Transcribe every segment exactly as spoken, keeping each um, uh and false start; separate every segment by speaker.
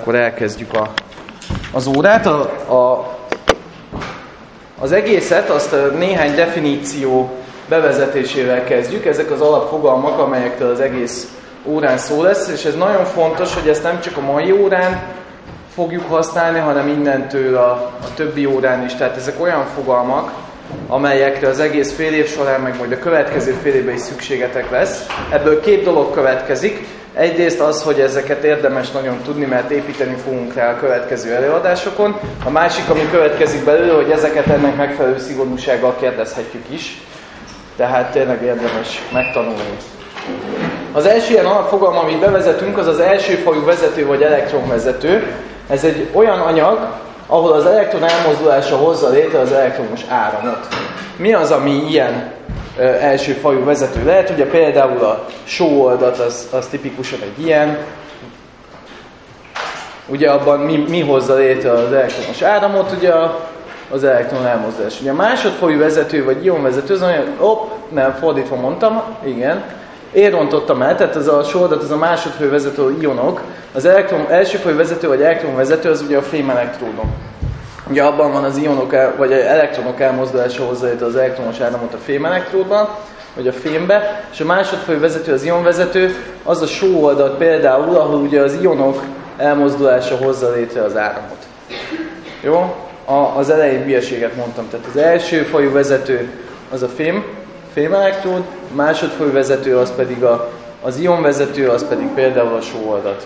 Speaker 1: akkor elkezdjük a, az órát. A, a, az egészet azt a néhány definíció bevezetésével kezdjük. Ezek az alapfogalmak, amelyektől az egész órán szó lesz, és ez nagyon fontos, hogy ezt nem csak a mai órán fogjuk használni, hanem innentől a, a többi órán is. Tehát ezek olyan fogalmak, amelyekre az egész fél év során, meg majd a következő fél évben is szükségetek lesz. Ebből két dolog következik. Egyrészt az, hogy ezeket érdemes nagyon tudni, mert építeni fogunk rá a következő előadásokon. A másik, ami következik belőle, hogy ezeket ennek megfelelő szigorúsággal kérdezhetjük is. Tehát tényleg érdemes megtanulni. Az első ilyen alapfogalom, amit bevezetünk, az az első fajú vezető vagy elektronvezető. Ez egy olyan anyag, ahol az elektron elmozdulása hozza létre az elektromos áramot. Mi az, ami ilyen ö, első fajú vezető lehet? Ugye például a sóoldat, az, az tipikusan egy ilyen. Ugye abban mi, mi hozza létre az elektromos áramot? Ugye az elektron elmozdulás. Ugye a másodfajú vezető vagy ionvezető, az olyan, hopp, nem, fordítva mondtam, igen. Én rontottam el, tehát ez a sóoldat, ez a másodfajú vezető ionok. Az elektron, elsőfajú vezető vagy elektronvezető az ugye a fémelektródon. Ugye abban van az ionok, el, vagy elektronok elmozdulása hozzá létre az elektromos áramot a fémelektródban, vagy a fémbe, és a másodfajú vezető, az ionvezető, az a sóoldat például, ahol ugye az ionok elmozdulása hozza létre az áramot. Jó? A, az elején hülyeséget mondtam, tehát az első fajú vezető az a fém, fémelektród, a másodfajú vezető az pedig a, az ionvezető, az pedig például a sóoldat.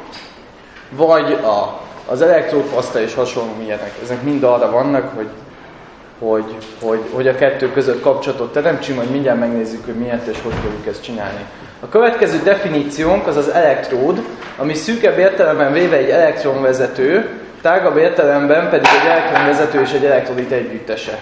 Speaker 1: Vagy a, az elektródpaszta és hasonló ilyenek. Ezek mind arra vannak, hogy, hogy, hogy, hogy a kettő között kapcsolatot teremtsünk, majd mindjárt megnézzük, hogy miért és hogy fogjuk ezt csinálni. A következő definíciónk az az elektród, ami szűkebb értelemben véve egy elektronvezető, tágabb értelemben pedig egy elektronvezető és egy elektrodit együttese.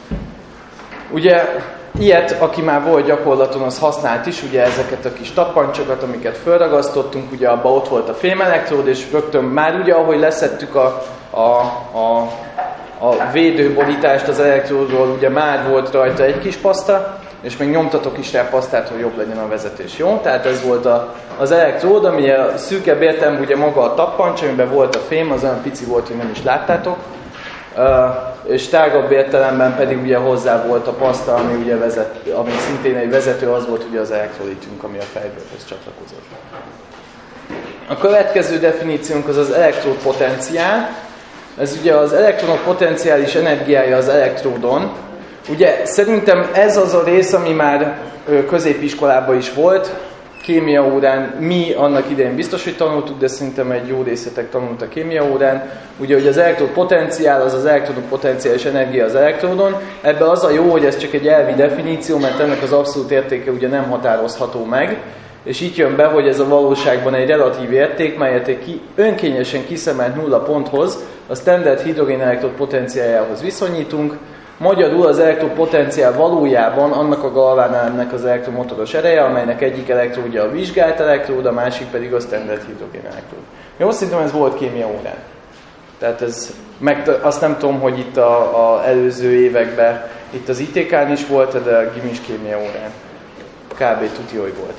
Speaker 1: Ugye ilyet, aki már volt gyakorlaton, az használt is, ugye ezeket a kis tappancsokat, amiket felragasztottunk, ugye abban ott volt a fémelektród, és rögtön már ugye, ahogy leszettük a, a, a, a védőborítást az elektródról, ugye már volt rajta egy kis paszta, és még nyomtatok is rá pasztát, hogy jobb legyen a vezetés. Jó? Tehát ez volt a, az elektród, ami a szűkebb értelemben ugye maga a tappancs, amiben volt a fém, az olyan pici volt, hogy nem is láttátok. Uh, és tágabb értelemben pedig ugye hozzá volt a paszta, ami, ugye vezet, ami szintén egy vezető, az volt ugye az elektrolitünk, ami a fejbőrhöz csatlakozott. A következő definíciónk az az elektródpotenciál. Ez ugye az elektronok potenciális energiája az elektródon. Ugye szerintem ez az a rész, ami már középiskolában is volt, kémia órán, mi annak idején biztos, hogy tanultuk, de szerintem egy jó részletek tanult a kémia órán. Ugye, hogy az elektród potenciál, az az elektródok potenciális energia az elektródon. Ebben az a jó, hogy ez csak egy elvi definíció, mert ennek az abszolút értéke ugye nem határozható meg. És így jön be, hogy ez a valóságban egy relatív érték, melyet egy ki, önkényesen kiszemelt nulla ponthoz, a standard hidrogén elektród potenciáljához viszonyítunk. Magyarul az elektródpotenciál valójában annak a galvánelemnek az elektromotoros ereje, amelynek egyik elektródja a vizsgált elektród, a másik pedig a standard hidrogén elektród. Jó, szerintem ez volt kémia órán. Tehát ez, meg azt nem tudom, hogy itt a, a előző években, itt az i té ká-n is volt, de a gimis kémia órán. Kb. Tuti, hogy volt.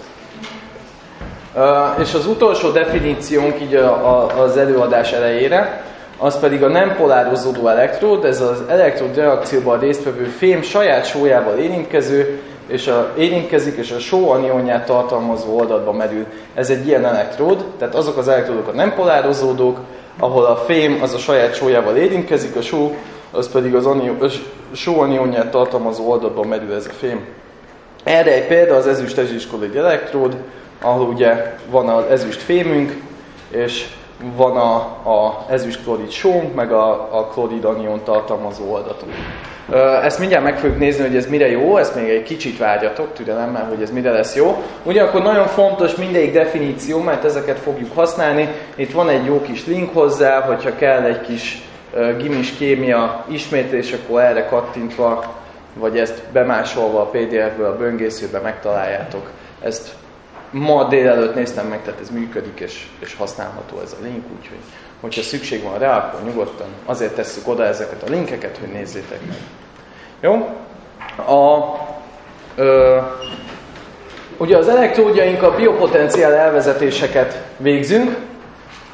Speaker 1: Uh, és az utolsó definíciónk így a, a, az előadás elejére, az pedig a nem polározódó elektród, ez az elektród reakcióban résztvevő fém saját sójával érintkező, és a, érintkezik, és a só anionját tartalmazó oldatba merül. Ez egy ilyen elektród, tehát azok az elektródok a nem polározódók, ahol a fém az a saját sójával érintkezik, a só az pedig az anion, a só anionját tartalmazó oldatba merül ez a fém. Erre egy példa az ezüst-ezüstklorid elektród, ahol ugye van az ezüst fémünk, és van a, a ezüstklorid sónk, meg a, a klorid anion tartalmazó oldatunk. Ezt mindjárt meg fogjuk nézni, hogy ez mire jó, ezt még egy kicsit várjatok türelemmel, hogy ez mire lesz jó. Ugyanakkor nagyon fontos mindegyik definíció, mert ezeket fogjuk használni. Itt van egy jó kis link hozzá, hogyha kell egy kis gimis kémia ismétlés, akkor erre kattintva, vagy ezt bemásolva a pé dé ef-ből a böngészőbe megtaláljátok. Ezt ma délelőtt néztem meg, tehát ez működik, és, és használható ez a link, úgyhogy hogyha szükség van rá, akkor nyugodtan azért tesszük oda ezeket a linkeket, hogy nézzétek meg. Jó? A, ö, ugye az elektródjainkkal biopotenciál elvezetéseket végzünk,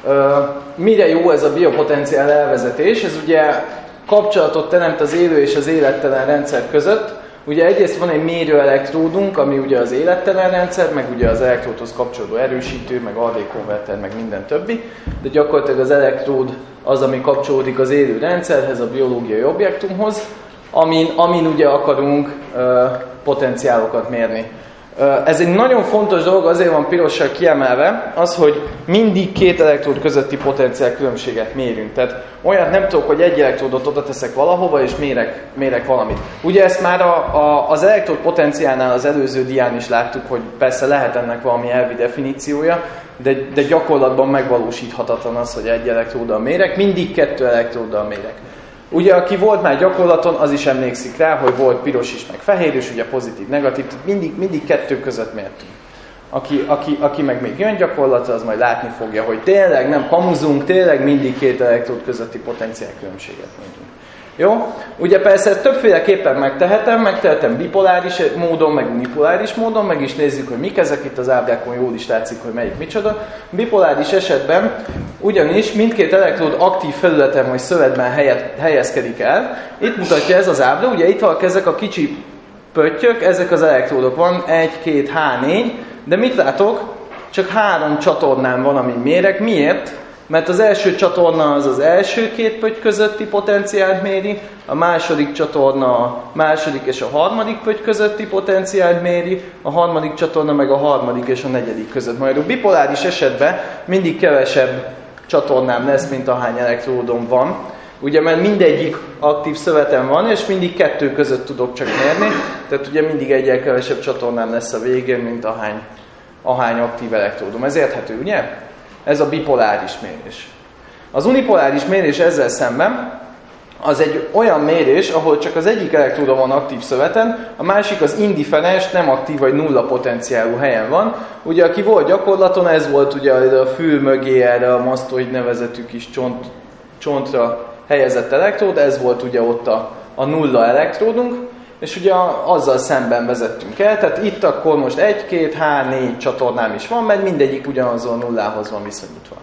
Speaker 1: Mire jó ez a biopotenciál elvezetés? Ez ugye kapcsolatot teremt az élő és az élettelen rendszer között. Ugye egyrészt van egy mérőelektródunk, ami ugye az élettelen rendszer, meg ugye az elektródhoz kapcsolódó erősítő, meg á dé-konverter, meg minden többi. De gyakorlatilag az elektród az, ami kapcsolódik az élő rendszerhez, a biológiai objektumhoz, amin, amin ugye akarunk ö, potenciálokat mérni. Ez egy nagyon fontos dolog, azért van pirossal kiemelve, az, hogy mindig két elektród közötti potenciál különbséget mérünk. Tehát olyat nem tudok, hogy egy elektródot oda teszek valahova, és mérek, mérek valamit. Ugye ezt már a, a, az elektród potenciálnál az előző dián is láttuk, hogy persze lehet ennek valami elvi definíciója, de, de gyakorlatban megvalósíthatatlan az, hogy egy elektróddal mérek, mindig kettő elektróddal mérek. Ugye, aki volt már gyakorlaton, az is emlékszik rá, hogy volt piros is, meg fehér is, ugye pozitív, negatív, mindig, mindig kettő között mértünk. Aki, aki, aki meg még jön gyakorlatra, az majd látni fogja, hogy tényleg nem kamuzunk, tényleg mindig két elektród közötti potenciál különbséget mérünk. Jó? Ugye persze ezt többféleképpen megtehetem, megtehetem bipoláris módon, meg unipoláris módon, meg is nézzük, hogy mik ezek, itt az ábrákon jól is látszik, hogy melyik micsoda. Bipoláris esetben ugyanis mindkét elektród aktív felületen vagy szövetben helyezkedik el. Itt mutatja ez az ábra, ugye itt vannak ezek a kicsi pöttyök, ezek az elektródok, van egy, két, há, négy, de mit látok? Csak három csatornán van, amin mérek. Miért? Mert az első csatorna az az első két pötty közötti potenciált méri, a második csatorna a második és a harmadik pötty közötti potenciált méri, a harmadik csatorna meg a harmadik és a negyedik között. Majd a bipoláris esetben mindig kevesebb csatornám lesz, mint ahány elektródom van. Ugye, mert mindegyik aktív szöveten van, és mindig kettő között tudok csak mérni, tehát ugye mindig egyel kevesebb csatornám lesz a végén, mint ahány, ahány aktív elektródom. Ez érthető, ugye? Ez a bipoláris mérés. Az unipoláris mérés ezzel szemben az egy olyan mérés, ahol csak az egyik elektróda van aktív szöveten, a másik az indiferens, nem aktív vagy nulla potenciálú helyen van. Ugye aki volt gyakorlaton, ez volt ugye a fül mögé erre a masztoid nevezetű kis csont, csontra helyezett elektród, ez volt ugye ott a, a nulla elektródunk, és ugye azzal szemben vezettünk el, tehát itt akkor most egy, két, há, négy csatornám is van, mert mindegyik ugyanazon nullához van viszonyítva.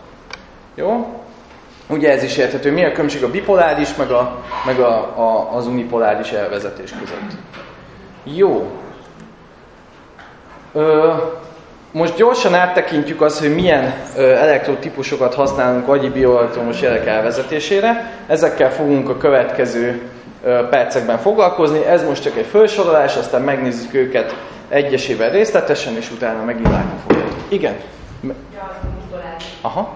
Speaker 1: Jó? Ugye ez is érthető. Mi a különbség a bipoláris, meg, a, meg a, a, az unipoláris elvezetés között? Jó. Ö, most gyorsan áttekintjük azt, hogy milyen elektródtípusokat használunk agyi bioelektromos jelek elvezetésére. Ezekkel fogunk a következő percekben foglalkozni. Ez most csak egy felsorolás, aztán megnézzük őket egyesével részletesen, és utána megint látni fogjuk. Igen?
Speaker 2: Ja, az unipoláris.
Speaker 1: Aha.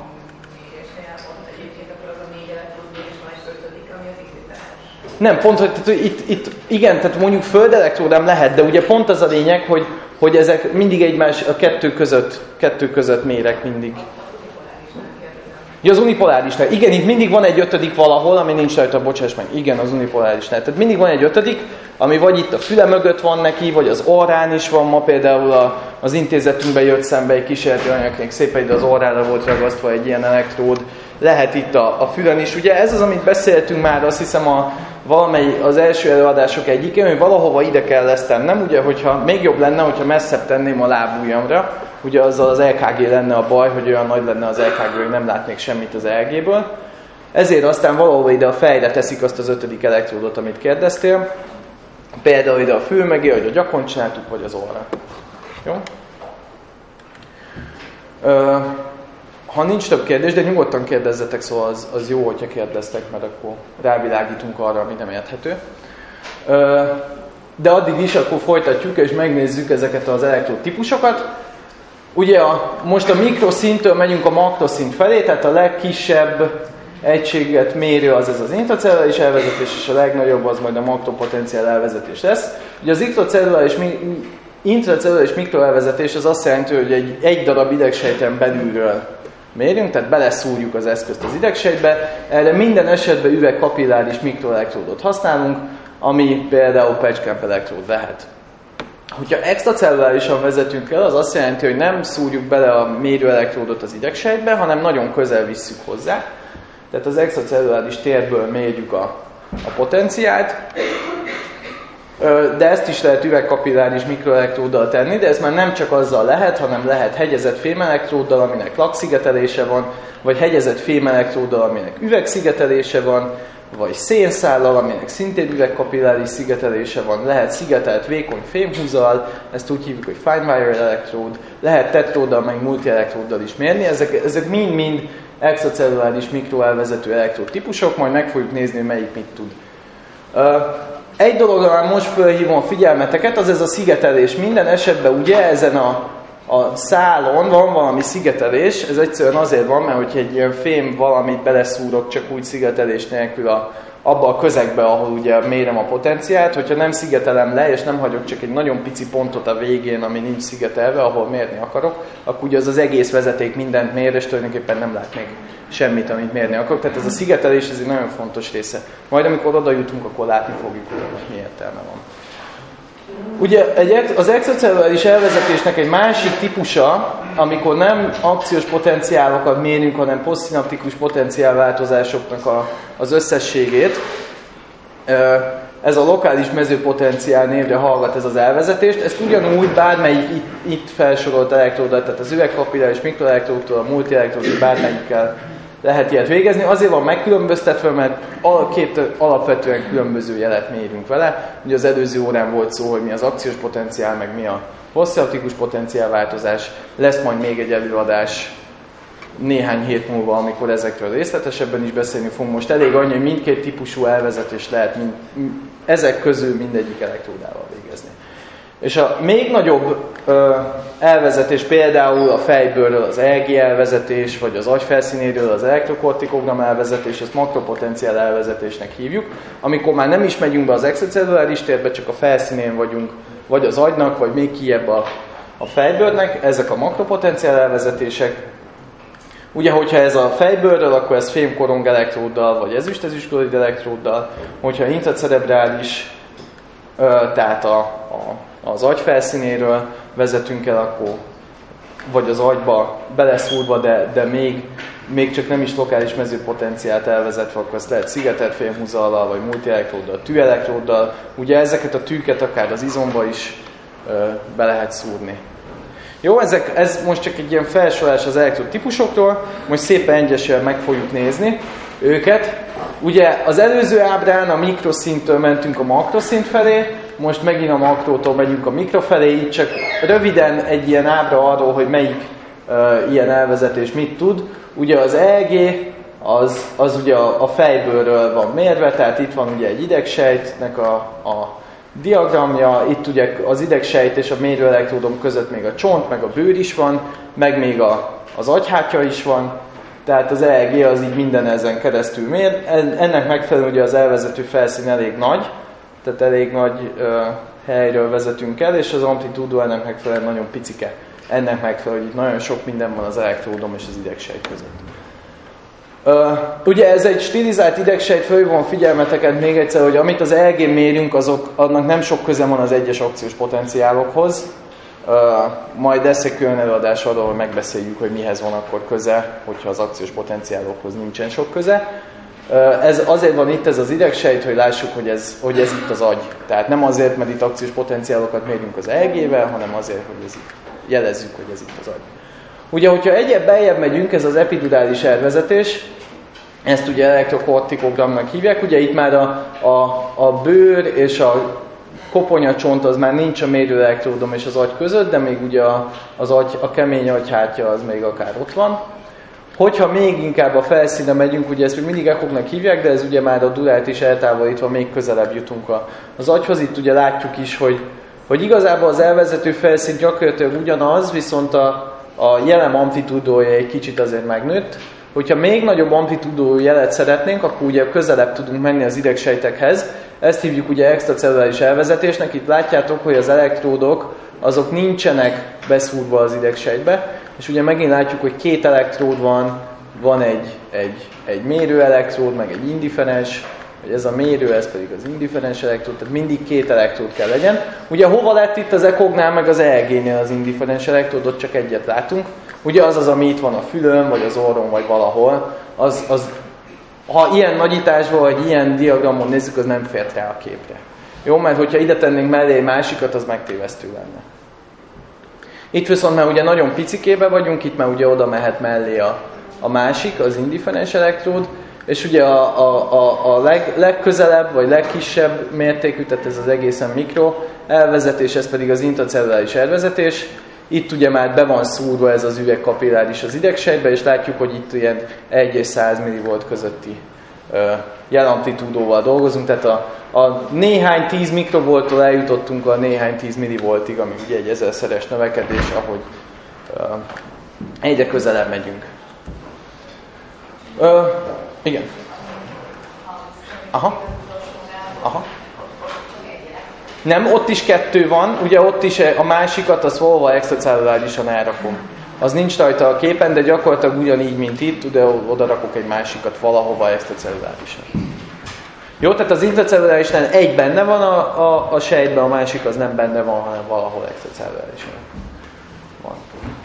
Speaker 1: Nem, pont, hogy tehát, itt, itt, igen, tehát mondjuk földelektródám lehet, de ugye pont az a lényeg, hogy, hogy ezek mindig egymás, a kettő között, kettő között mérek mindig. Ja, az unipolárisnál. Igen, itt mindig van egy ötödik valahol, ami nincs rajta, bocsáss meg. Igen, az unipolárisnál. Tehát mindig van egy ötödik, ami vagy itt a füle mögött van neki, vagy az orrán is van. Ma például a, az intézetünkben jött szembe egy kísérleti anyagnék, szépen ide az orrára volt ragasztva egy ilyen elektród. Lehet itt a, a fülen is. Ugye ez az, amit beszéltünk már, azt hiszem a valamely az első előadások egyikén, hogy valahova ide kell ezt tennem. Ugye, hogyha még jobb lenne, hogyha messzebb tenném a lábujjamra, ugye azzal az é ká gé lenne a baj, hogy olyan nagy lenne az é ká gé, hogy nem látnék semmit az é géből. Ezért aztán valahova ide a fejre teszik azt az ötödik elektródot, amit kérdeztél. Például ide a fül mögé, hogy a gyakon csináltuk, vagy az orra. Jó? Ö, ha nincs több kérdés, de nyugodtan kérdezzetek, szóval az, az jó, hogyha kérdeztek, mert akkor rávilágítunk arra, ami nem érthető. Ö, de addig is akkor folytatjuk, és megnézzük ezeket az elektród típusokat. Ugye a, most a mikroszintől megyünk a makroszint felé, tehát a legkisebb egységet mérő az ez az intracelluláris elvezetés, és a legnagyobb az majd a makropotenciál elvezetés lesz. Ugye az intracelluláris, intracelluláris mikroelvezetés az azt jelenti, hogy egy, egy darab idegsejten belülről mérünk, tehát beleszúrjuk az eszközt az idegsejtbe. Erre minden esetben üvegkapilláris mikroelektródot használunk, ami például patchclamp elektród lehet. Hogyha extracellulárisan vezetünk el, az azt jelenti, hogy nem szúrjuk bele a mérőelektródot az idegsejtbe, hanem nagyon közel visszük hozzá. Tehát az extracelluláris térből mérjük a, a potenciált. de ezt is lehet üvegkapilláris mikroelektróddal tenni, de ez már nem csak azzal lehet, hanem lehet hegyezett fémelektróddal, aminek lakszigetelése van, vagy hegyezett fémelektróddal, aminek üvegszigetelése van, vagy szénszállal, aminek szintén üvegkapilláris szigetelése van, lehet szigetelt vékony fémhúzzal, ezt úgy hívjuk, hogy fine wire electrode, lehet tetróddal, meg multielektróddal is mérni, ezek, ezek mind-mind extracelluláris mikroelvezető elektród típusok, majd meg fogjuk nézni, hogy melyik mit tud. Egy dologra már most felhívom a figyelmeteket, az ez a szigetelés. Minden esetben ugye ezen a, a szálon van valami szigetelés, ez egyszerűen azért van, mert hogyha egy ilyen fém valamit beleszúrok csak úgy szigetelés nélkül a, abba a közegbe, ahol ugye mérem a potenciált, hogyha nem szigetelem le, és nem hagyok csak egy nagyon pici pontot a végén, ami nincs szigetelve, ahol mérni akarok, akkor ugye az az egész vezeték mindent mér, és tulajdonképpen nem lát még semmit, amit mérni akarok. Tehát ez a szigetelés, ez egy nagyon fontos része. Majd amikor oda jutunk, akkor látni fogjuk, hogy mi értelme van. Ugye egy, az extracelluláris elvezetésnek egy másik típusa, amikor nem akciós potenciálokat mérünk, hanem posztszinaptikus potenciálváltozásoknak a, az összességét. Ez a lokális mezőpotenciál névre hallgat ez az elvezetést. Ezt ugyanúgy bármelyik itt, itt felsorolt elektródat, tehát az üvegkapilláris mikroelektródtól, a multielektródtól bármelyikkel lehet ilyet végezni. Azért van megkülönböztetve, mert két alapvetően különböző jelet mérünk vele. Ugye az előző órán volt szó, hogy mi az akciós potenciál, meg mi a posztszinaptikus potenciálváltozás. Lesz majd még egy előadás néhány hét múlva, amikor ezekről részletesebben is beszélni fogunk. Most elég annyi, hogy mindkét típusú elvezetést lehet mind, ezek közül mindegyik elektródával végezni. És a még nagyobb ö, elvezetés például a fejbőrről az E E G elvezetés, vagy az agy felszínéről az elektrokortikogram elvezetés, ezt makropotenciál elvezetésnek hívjuk, amikor már nem is megyünk be az extracelluláris térbe, csak a felszínén vagyunk, vagy az agynak, vagy még kijebb a, a fejbőrnek, ezek a makropotenciál elvezetések. Ugye, hogyha ez a fejbőrről, akkor ez fémkorong elektróddal, vagy ezüst-ezüstklorid elektróddal, hogyha intracerebrális, ö, tehát a, a az agy felszínéről vezetünk el, akkor vagy az agyba beleszúrva, de, de még, még csak nem is lokális mezőpotenciált elvezetve, akkor ezt lehet szigetelt fémhúzzallal, vagy multielektróddal, tűelektróddal. Ugye ezeket a tűket akár az izomba is ö, be lehet szúrni. Jó, ezek, ez most csak egy ilyen felsorolás az elektród típusokról, most szépen egyesével meg fogjuk nézni őket. Ugye az előző ábrán a mikroszintől mentünk a makroszint felé, most megint a makrótól megyünk a mikro felé, így csak röviden egy ilyen ábra arról, hogy melyik uh, ilyen elvezetés mit tud. Ugye az E E G, az, az ugye a, a fejbőrről van mérve, tehát itt van ugye egy idegsejtnek a, a diagramja, itt ugye az idegsejt és a mérőelektródom között még a csont, meg a bőr is van, meg még a, az agyhártya is van, tehát az E E G az így minden ezen keresztül mér. Ennek megfelelően ugye az elvezető felszín elég nagy, tehát elég nagy uh, helyről vezetünk el, és az amplitúdó ennek megfelelően nagyon picike. Ennek megfelelően, hogy itt nagyon sok minden van az elektródom és az idegsejt között. Uh, ugye ez egy stilizált idegsejt, fölhívom a figyelmeteket még egyszer, hogy amit az E E G-n mérünk, azok, annak nem sok köze van az egyes akciós potenciálokhoz. Uh, majd lesz egy külön előadás arról, hogy megbeszéljük, hogy mihez van akkor köze, hogyha az akciós potenciálokhoz nincsen sok köze. Uh, ez azért van itt ez az idegsejt, hogy lássuk, hogy ez, hogy ez itt az agy. Tehát nem azért, mert itt akciós potenciálokat mérünk az E E G-vel, hanem azért, hogy ez itt, jelezzük, hogy ez itt az agy. Ugye, hogyha egyebb beljebb megyünk, ez az epidurális elvezetés, ezt ugye elektrokortikogramnak hívják, ugye itt már a, a, a bőr és a koponyacsont az már nincs a mérőelektródom és az agy között, de még ugye az agy, a kemény agyhártya az még akár ott van. Hogyha még inkább a felszínre megyünk, ugye ezt még mindig ekognak hívják, de ez ugye már a durát is eltávolítva még közelebb jutunk az agyhoz. Itt ugye látjuk is, hogy, hogy igazából az elvezető felszín gyakorlatilag ugyanaz, viszont a, a jelen amplitúdója egy kicsit azért megnőtt. Hogyha még nagyobb amplitúdó jelet szeretnénk, akkor ugye közelebb tudunk menni az idegsejtekhez. Ezt hívjuk ugye extracelluláris elvezetésnek. Itt látjátok, hogy az elektródok azok nincsenek beszúrva az idegsejtbe, és ugye megint látjuk, hogy két elektród van, van egy, egy, egy mérőelektród, meg egy indifferens, vagy ez a mérő, ez pedig az indifferens elektród, tehát mindig két elektród kell legyen. Ugye hova lett itt az ekognál, meg az E E G-nél az indifferens elektródot, csak egyet látunk. Ugye az az, ami itt van a fülön, vagy az orron, vagy valahol, az, az ha ilyen nagyításban, vagy ilyen diagramon nézzük, az nem fért rá a képre. Jó, mert hogyha ide tennénk mellé egy másikat, az megtévesztő lenne. Itt viszont már ugye nagyon picikébe vagyunk, itt már ugye oda mehet mellé a, a másik, az indifferens elektród, és ugye a, a, a, a leg, legközelebb, vagy legkisebb mértékű, tehát ez az egészen mikro elvezetés, ez pedig az intracelluláris elvezetés. Itt ugye már be van szúrva ez az üvegkapilláris az idegsejtbe, és látjuk, hogy itt ilyen egy és száz millivolt közötti uh, jelamplitúdóval dolgozunk, tehát a, a néhány tíz mikrovolttól eljutottunk a néhány tíz millivoltig, ami ugye egy ezerszeres növekedés, ahogy uh, egyre közelebb megyünk. Uh, igen. Aha. Aha. Nem, ott is kettő van, ugye ott is a másikat, azt valahol extracellulárisan elrakom. Az nincs rajta a képen, de gyakorlatilag ugyanígy, mint itt, de oda rakok egy másikat valahova extracellulárisan. Jó, tehát az intracellulárisnál egy benne van a, a, a sejtben, a másik az nem benne van, hanem valahol extracellulárisan van.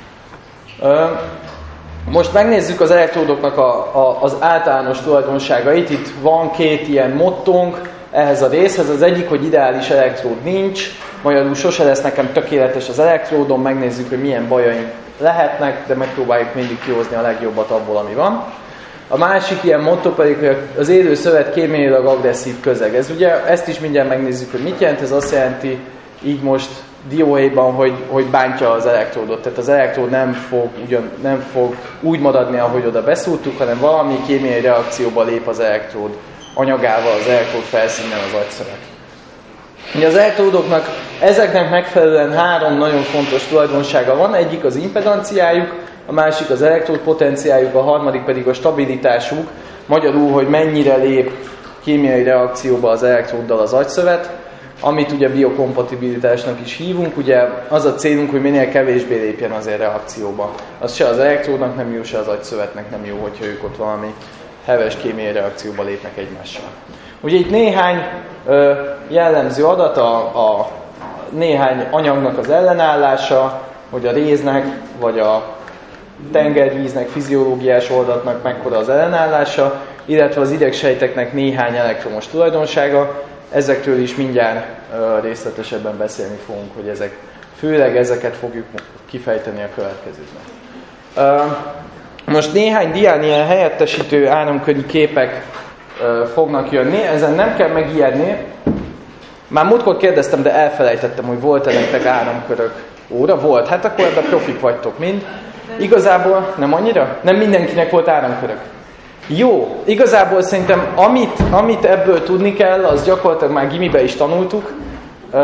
Speaker 1: Ö, most megnézzük az elektródoknak a, a, az általános tulajdonságait. Itt van két ilyen mottónk ehhez a részhez. Az egyik, hogy ideális elektród nincs, magyarul sose lesz nekem tökéletes az elektródom, megnézzük, hogy milyen bajaink lehetnek, de megpróbáljuk mindig kihozni a legjobbat abból, ami van. A másik ilyen motto pedig, hogy az élő szövet kémiailag agresszív közeg. Ez ugye, ezt is mindjárt megnézzük, hogy mit jelent. Ez azt jelenti, így most dióhéjban, hogy, hogy bántja az elektródot. Tehát az elektród nem fog, ugyan, nem fog úgy maradni, ahogy oda beszúrtuk, hanem valami kémiai reakcióba lép az elektród anyagával, az elektród felszínen az agyszövet. Ugye az elektródoknak ezeknek megfelelően három nagyon fontos tulajdonsága van. Egyik az impedanciájuk, a másik az elektródpotenciájuk, a harmadik pedig a stabilitásuk. Magyarul, hogy mennyire lép kémiai reakcióba az elektróddal az agyszövet, amit ugye biokompatibilitásnak is hívunk. Ugye az a célunk, hogy minél kevésbé lépjen azért reakcióba. Az se az elektródnak nem jó, se az agyszövetnek nem jó, hogyha ők ott valami heves kémiai reakcióba lépnek egymással. Ugye itt néhány ö, jellemző adat, a, a néhány anyagnak az ellenállása, hogy a réznek, vagy a tengervíznek, fiziológiás oldatnak mekkora az ellenállása, illetve az idegsejteknek néhány elektromos tulajdonsága. Ezekről is mindjárt ö, részletesebben beszélni fogunk, hogy ezek, főleg ezeket fogjuk kifejteni a következőkben. Ö, most néhány dián ilyen helyettesítő áramköri képek ö, fognak jönni, ezen nem kell megijedni. Már múltkor kérdeztem, de elfelejtettem, hogy volt-e nektek áramkörök óra? Volt, hát akkor ebben profik vagytok mind. Igazából nem annyira? Nem mindenkinek volt áramkörök. Jó, igazából szerintem amit, amit ebből tudni kell, az gyakorlatilag már gimibe is tanultuk. Uh,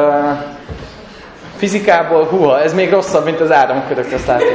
Speaker 1: fizikából, huha, ez még rosszabb, mint az áramkörök, azt látjuk.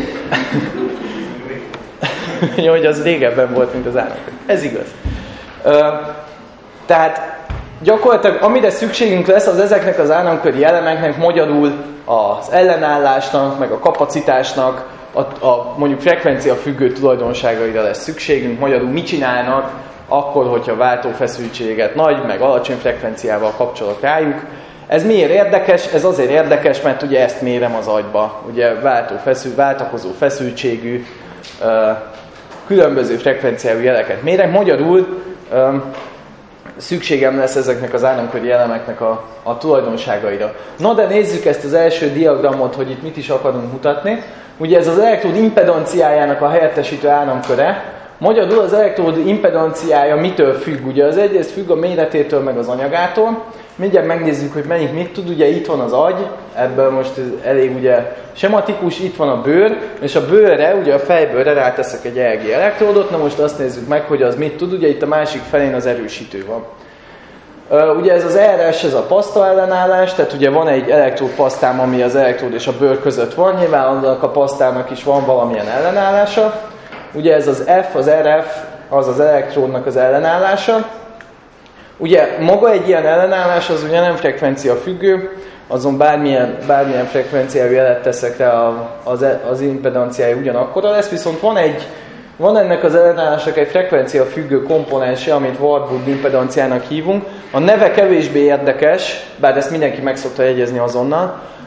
Speaker 1: Jó, hogy az régebben volt, mint az áramkörök. Ez igaz. Uh, tehát gyakorlatilag amire szükségünk lesz, az ezeknek az áramköri elemeknek magyarul az ellenállásnak, meg a kapacitásnak, A, a mondjuk frekvencia függő tulajdonságaira lesz szükségünk, magyarul mit csinálnak akkor, hogyha váltófeszültséget nagy, meg alacsony frekvenciával kapcsolok rájuk. Ez miért érdekes? Ez azért érdekes, mert ugye ezt mérem az agyba. Ugye váltó feszül, váltakozó feszültségű, különböző frekvenciájú jeleket mérek. Magyarul szükségem lesz ezeknek az áramköri elemeknek a, a tulajdonságaira. Na de nézzük ezt az első diagramot, hogy itt mit is akarunk mutatni. Ugye ez az elektród impedanciájának a helyettesítő áramköre. Magyarul az elektród impedanciája mitől függ? Ugye az egyrészt függ a méretétől meg az anyagától. Mindjárt megnézzük, hogy melyik mit tud. Ugye itt van az agy, ebből most elég ugye sematikus, itt van a bőr, és a bőrre, ugye a fejbőrre ráteszek egy e e gé elektródot. Na most azt nézzük meg, hogy az mit tud. Ugye itt a másik felén az erősítő van. Uh, ugye ez az er es, ez a paszta ellenállás, tehát ugye van egy elektródpasztám, ami az elektród és a bőr között van, nyilván annak a pasztának is van valamilyen ellenállása. Ugye ez az F, az er ef, az az elektródnak az ellenállása. Ugye maga egy ilyen ellenállás az ugye nem frekvencia függő, azon bármilyen, bármilyen frekvenciájú jelet teszek rá, az, az impedanciája ugyanakkora lesz, viszont van egy Van ennek az ellenállásnak egy frekvencia függő komponense, amit Warburg impedanciának hívunk. A neve kevésbé érdekes, bár ezt mindenki meg szokta jegyezni azonnal.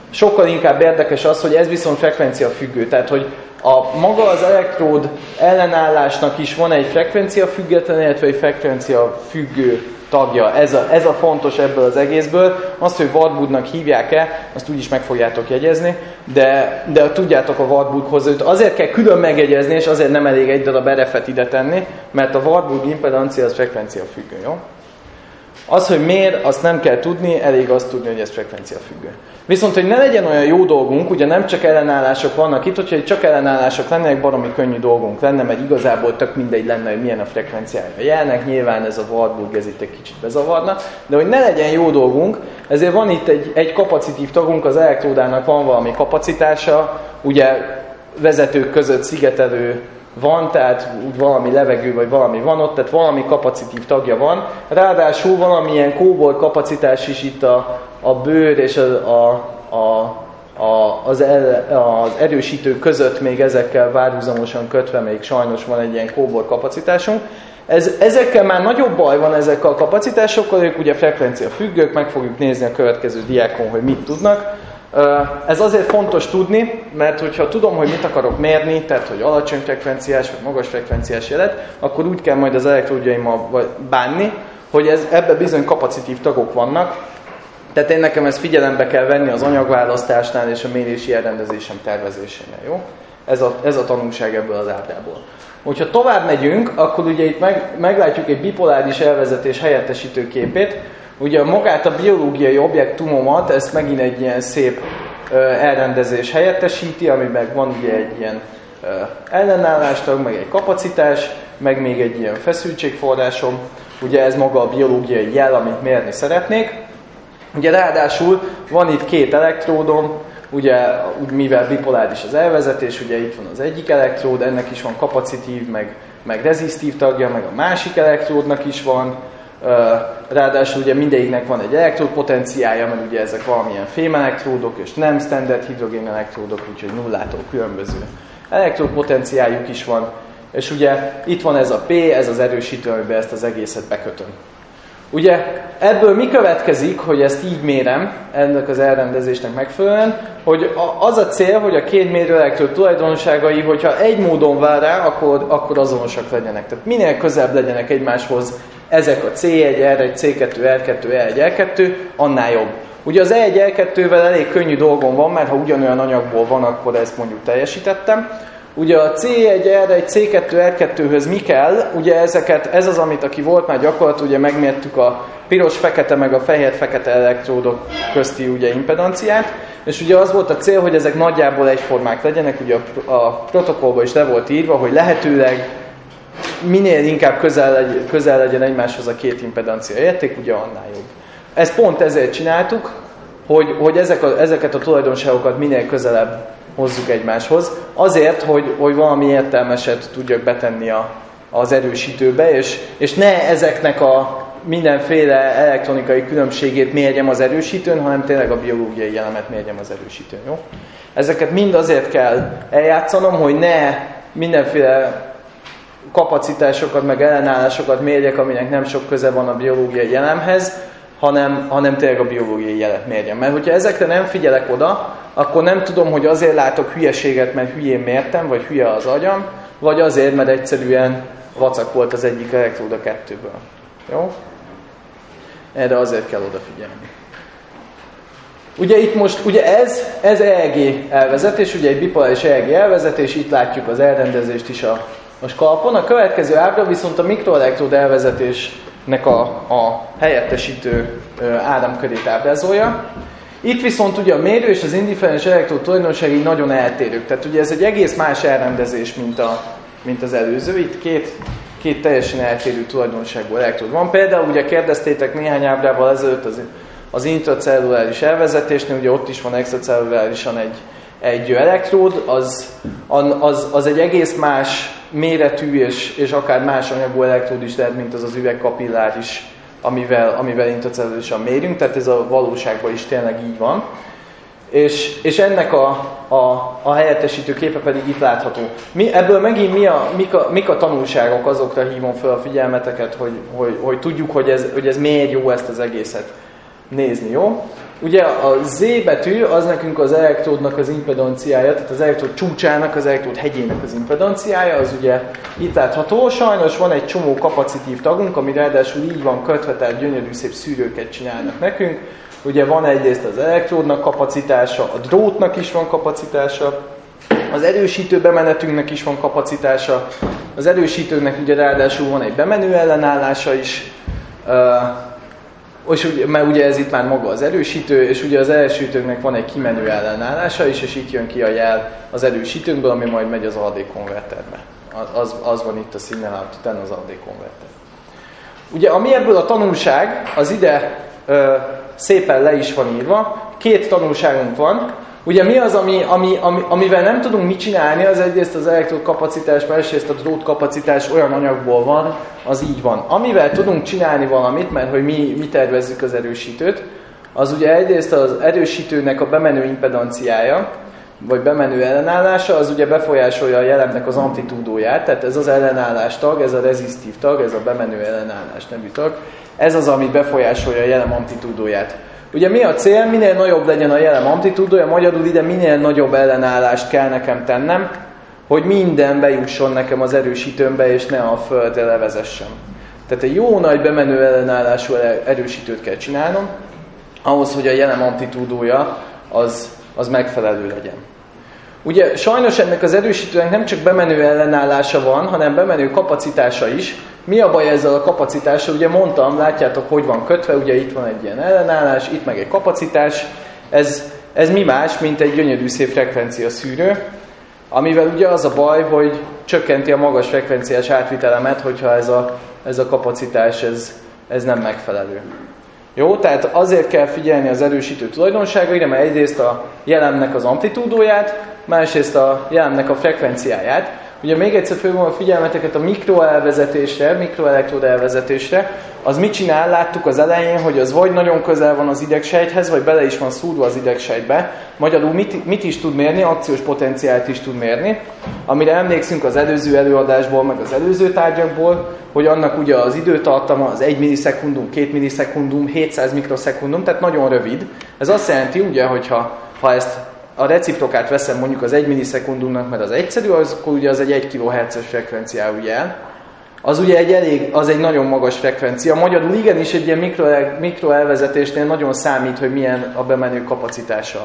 Speaker 1: sokkal inkább érdekes az, hogy ez viszont frekvencia függő. Tehát, hogy a maga az elektród ellenállásnak is van egy frekvencia független, illetve egy frekvencia függő tagja. Ez a, ez a fontos ebből az egészből. Azt, hogy Wartburgnak hívják-e, azt úgyis meg fogjátok jegyezni, de, de tudjátok a Wartburghoz, őt azért kell külön megjegyezni, és azért nem elég egy darab er ef-et ide tenni, mert a Wartburg impedancia az frekvencia függő, jó? Az, hogy miért, azt nem kell tudni, elég azt tudni, hogy ez frekvencia függő. Viszont, hogy ne legyen olyan jó dolgunk, ugye nem csak ellenállások vannak itt, hogyha csak ellenállások lennének, baromi könnyű dolgunk lenne, mert igazából tök mindegy lenne, hogy milyen a frekvenciája a jelnek, nyilván ez a Wartburg, ez itt egy kicsit bezavarna, de hogy ne legyen jó dolgunk, ezért van itt egy, egy kapacitív tagunk, az elektródának van valami kapacitása, ugye vezetők között szigetelő van, tehát úgy valami levegő, vagy valami van ott, tehát valami kapacitív tagja van. Ráadásul valamilyen kóbor kapacitás is itt a, a bőr és a, a, a, a, az, el, az erősítő között még ezekkel párhuzamosan kötve még sajnos van egy ilyen kóbor kapacitásunk. Ez, ezekkel már nagyobb baj van ezekkel a kapacitásokkal, ők ugye frekvencia függők, meg fogjuk nézni a következő diákon, hogy mit tudnak. Ez azért fontos tudni, mert hogyha tudom, hogy mit akarok mérni, tehát hogy alacsony frekvenciás vagy magas frekvenciás jelet, akkor úgy kell majd az elektródjaimmal bánni, hogy ez, ebben bizony kapacitív tagok vannak, tehát én nekem ezt figyelembe kell venni az anyagválasztásnál és a mérési elrendezésem tervezésénél, jó? Ez a, ez a tanulság ebből az ábrából. Hogyha tovább megyünk, akkor ugye itt meg, meglátjuk egy bipoláris elvezetés helyettesítő képét. Ugye magát a biológiai objektumomat, ezt megint egy ilyen szép ö, elrendezés helyettesíti, amiben van ugye egy ilyen ö, ellenállástag, meg egy kapacitás, meg még egy ilyen feszültségforrásom. Ugye ez maga a biológiai jel, amit mérni szeretnék. Ugye ráadásul van itt két elektródom, ugye mivel bipoláris az elvezetés, ugye itt van az egyik elektród, ennek is van kapacitív, meg, meg rezisztív tagja, meg a másik elektródnak is van. Ráadásul ugye mindegyiknek van egy elektródpotenciája, mert ugye ezek valamilyen fémelektródok, és nem standard hidrogén elektródok, úgyhogy nullától különböző elektródpotenciájuk is van. És ugye itt van ez a P, ez az erősítő, amiben ezt az egészet bekötöm. Ugye ebből mi következik, hogy ezt így mérem, ennek az elrendezésnek megfelelően, hogy az a cél, hogy a két mérőelektród tulajdonságai, hogyha egy módon vár rá, akkor, akkor azonosak legyenek. Tehát minél közelebb legyenek egymáshoz ezek a cé egy, er egy, cé kettő, er kettő, e egy, er kettő, annál jobb. Ugye az e egy, er kettővel elég könnyű dolgom van, mert ha ugyanolyan anyagból van, akkor ezt mondjuk teljesítettem. Ugye a cé egy, er egy, cé kettő, er kettőhöz mi kell? Ugye ezeket, ez az, amit aki volt már gyakorlat, ugye megmértük a piros-fekete meg a fehér-fekete elektródok közti ugye impedanciát, és ugye az volt a cél, hogy ezek nagyjából egyformák legyenek, ugye a, a protokollban is le volt írva, hogy lehetőleg minél inkább közel, legy, közel legyen egymáshoz a két impedancia érték, ugye annál jobb. Ezt pont ezért csináltuk, hogy, hogy ezek a, ezeket a tulajdonságokat minél közelebb hozzuk egymáshoz. Azért, hogy, hogy valami értelmeset tudjak betenni a, az erősítőbe, és, és ne ezeknek a mindenféle elektronikai különbségét mérjem az erősítőn, hanem tényleg a biológiai elemet mérjem az erősítőn. Jó? Ezeket mind azért kell eljátszanom, hogy ne mindenféle kapacitásokat, meg ellenállásokat mérjek, aminek nem sok köze van a biológiai elemhez, hanem, hanem tényleg a biológiai jelet mérjem. Mert hogyha ezekre nem figyelek oda, akkor nem tudom, hogy azért látok hülyeséget, mert hülyén mértem, vagy hülye az agyam, vagy azért, mert egyszerűen vacak volt az egyik elektród a kettőből. Jó? Erre azért kell odafigyelni. Ugye itt most, ugye ez, ez e e gé elvezetés, ugye egy bipoláris e e gé elvezetés, itt látjuk az elrendezést is a, a skalpon. A következő ábra viszont a mikroelektród elvezetésnek a, a helyettesítő áramkörét ábrázolja. Itt viszont ugye a mérő és az indifferens elektród tulajdonságai nagyon eltérők. Tehát ugye ez egy egész más elrendezés, mint, a, mint az előző. Itt két, két teljesen eltérő tulajdonságú elektród van. Például ugye kérdeztétek néhány ábrával ezelőtt az, az intracelluláris elvezetésnél, ugye ott is van extracellulárisan egy, egy elektród, az, az, az egy egész más méretű és, és akár más anyagú elektród is lehet, mint az az üvegkapilláris, amivel, amivel intracellulárisan mérünk, tehát ez a valóságban is tényleg így van. És, és ennek a, a, a helyettesítő képe pedig itt látható. Mi, ebből megint mi a, mik, a, mik a tanulságok, azokra hívom fel a figyelmeteket, hogy, hogy, hogy tudjuk, hogy ez, hogy ez miért jó ezt az egészet nézni, jó? Ugye a Z betű az nekünk az elektródnak az impedanciája, tehát az elektród csúcsának, az elektród hegyének az impedanciája, az ugye itt látható. Sajnos van egy csomó kapacitív tagunk, ami ráadásul így van kötve, tehát gyönyörű szép szűrőket csinálnak nekünk. Ugye van egyrészt az elektródnak kapacitása, a drótnak is van kapacitása, az erősítő bemenetünknek is van kapacitása, az erősítőnek ugye ráadásul van egy bemenő ellenállása is, és ugye, mert ugye ez itt már maga az erősítő, és ugye az erősítőnek van egy kimenő ellenállása is, és itt jön ki a jel az erősítőnkből, ami majd megy az á dé konverterbe. Az, az van itt a signal out után az á dé konverter. Ugye ami ebből a tanulság, az ide ö, szépen le is van írva. Két tanulságunk van. Ugye mi az, ami, ami, ami, amivel nem tudunk mit csinálni, az egyrészt az elektród kapacitás, másrészt a drót kapacitás olyan anyagból van, az így van. Amivel tudunk csinálni valamit, mert hogy mi, mi tervezzük az erősítőt, az ugye egyrészt az erősítőnek a bemenő impedanciája, vagy bemenő ellenállása, az ugye befolyásolja a jelemnek az amplitúdóját, tehát ez az ellenállás tag, ez a rezisztív tag, ez a bemenő ellenállás nevű tag, ez az, ami befolyásolja a jelem amplitúdóját. Ugye mi a cél? Minél nagyobb legyen a jelem amplitúdója, magyarul ide minél nagyobb ellenállást kell nekem tennem, hogy minden bejusson nekem az erősítőmbe, és ne a földre levezessem. Tehát egy jó nagy bemenő ellenállású erősítőt kell csinálnom, ahhoz, hogy a jelem amplitúdója az, az megfelelő legyen. Ugye sajnos ennek az erősítőnek nem csak bemenő ellenállása van, hanem bemenő kapacitása is. Mi a baj ezzel a kapacitással? Ugye mondtam, látjátok, hogy van kötve, ugye itt van egy ilyen ellenállás, itt meg egy kapacitás. Ez, ez mi más, mint egy gyönyörű szép frekvencia szűrő, amivel ugye az a baj, hogy csökkenti a magas frekvenciás átvitelemet, hogyha ez a, ez a kapacitás ez, ez nem megfelelő. Jó, tehát azért kell figyelni az erősítő tulajdonságaira, mert egyrészt a jelemnek az amplitúdóját, másrészt a jelemnek a frekvenciáját. Ugye még egyszer fölvom a figyelmeteket a mikroelvezetésre, mikroelektrod elvezetésre. Az mit csinál? Láttuk az elején, hogy az vagy nagyon közel van az idegsejthez, vagy bele is van szúrva az idegsejtbe. Magyarul mit, mit is tud mérni? Akciós potenciált is tud mérni. Amire emlékszünk az előző előadásból, meg az előző tárgyakból, hogy annak ugye az időtartama az egy millisekundum, két millisekundum, hétszáz mikrosekundum, tehát nagyon rövid. Ez azt jelenti, ugye, hogyha ha ezt a reciprokát veszem mondjuk az egy millisekundumnak, mert az egyszerű, az, akkor ugye az egy egy kilohertzes frekvenciájú jel. Az ugye egy elég, az egy nagyon magas frekvencia. Magyarul igenis egy ilyen mikro, mikroelvezetésnél nagyon számít, hogy milyen a bemenő kapacitása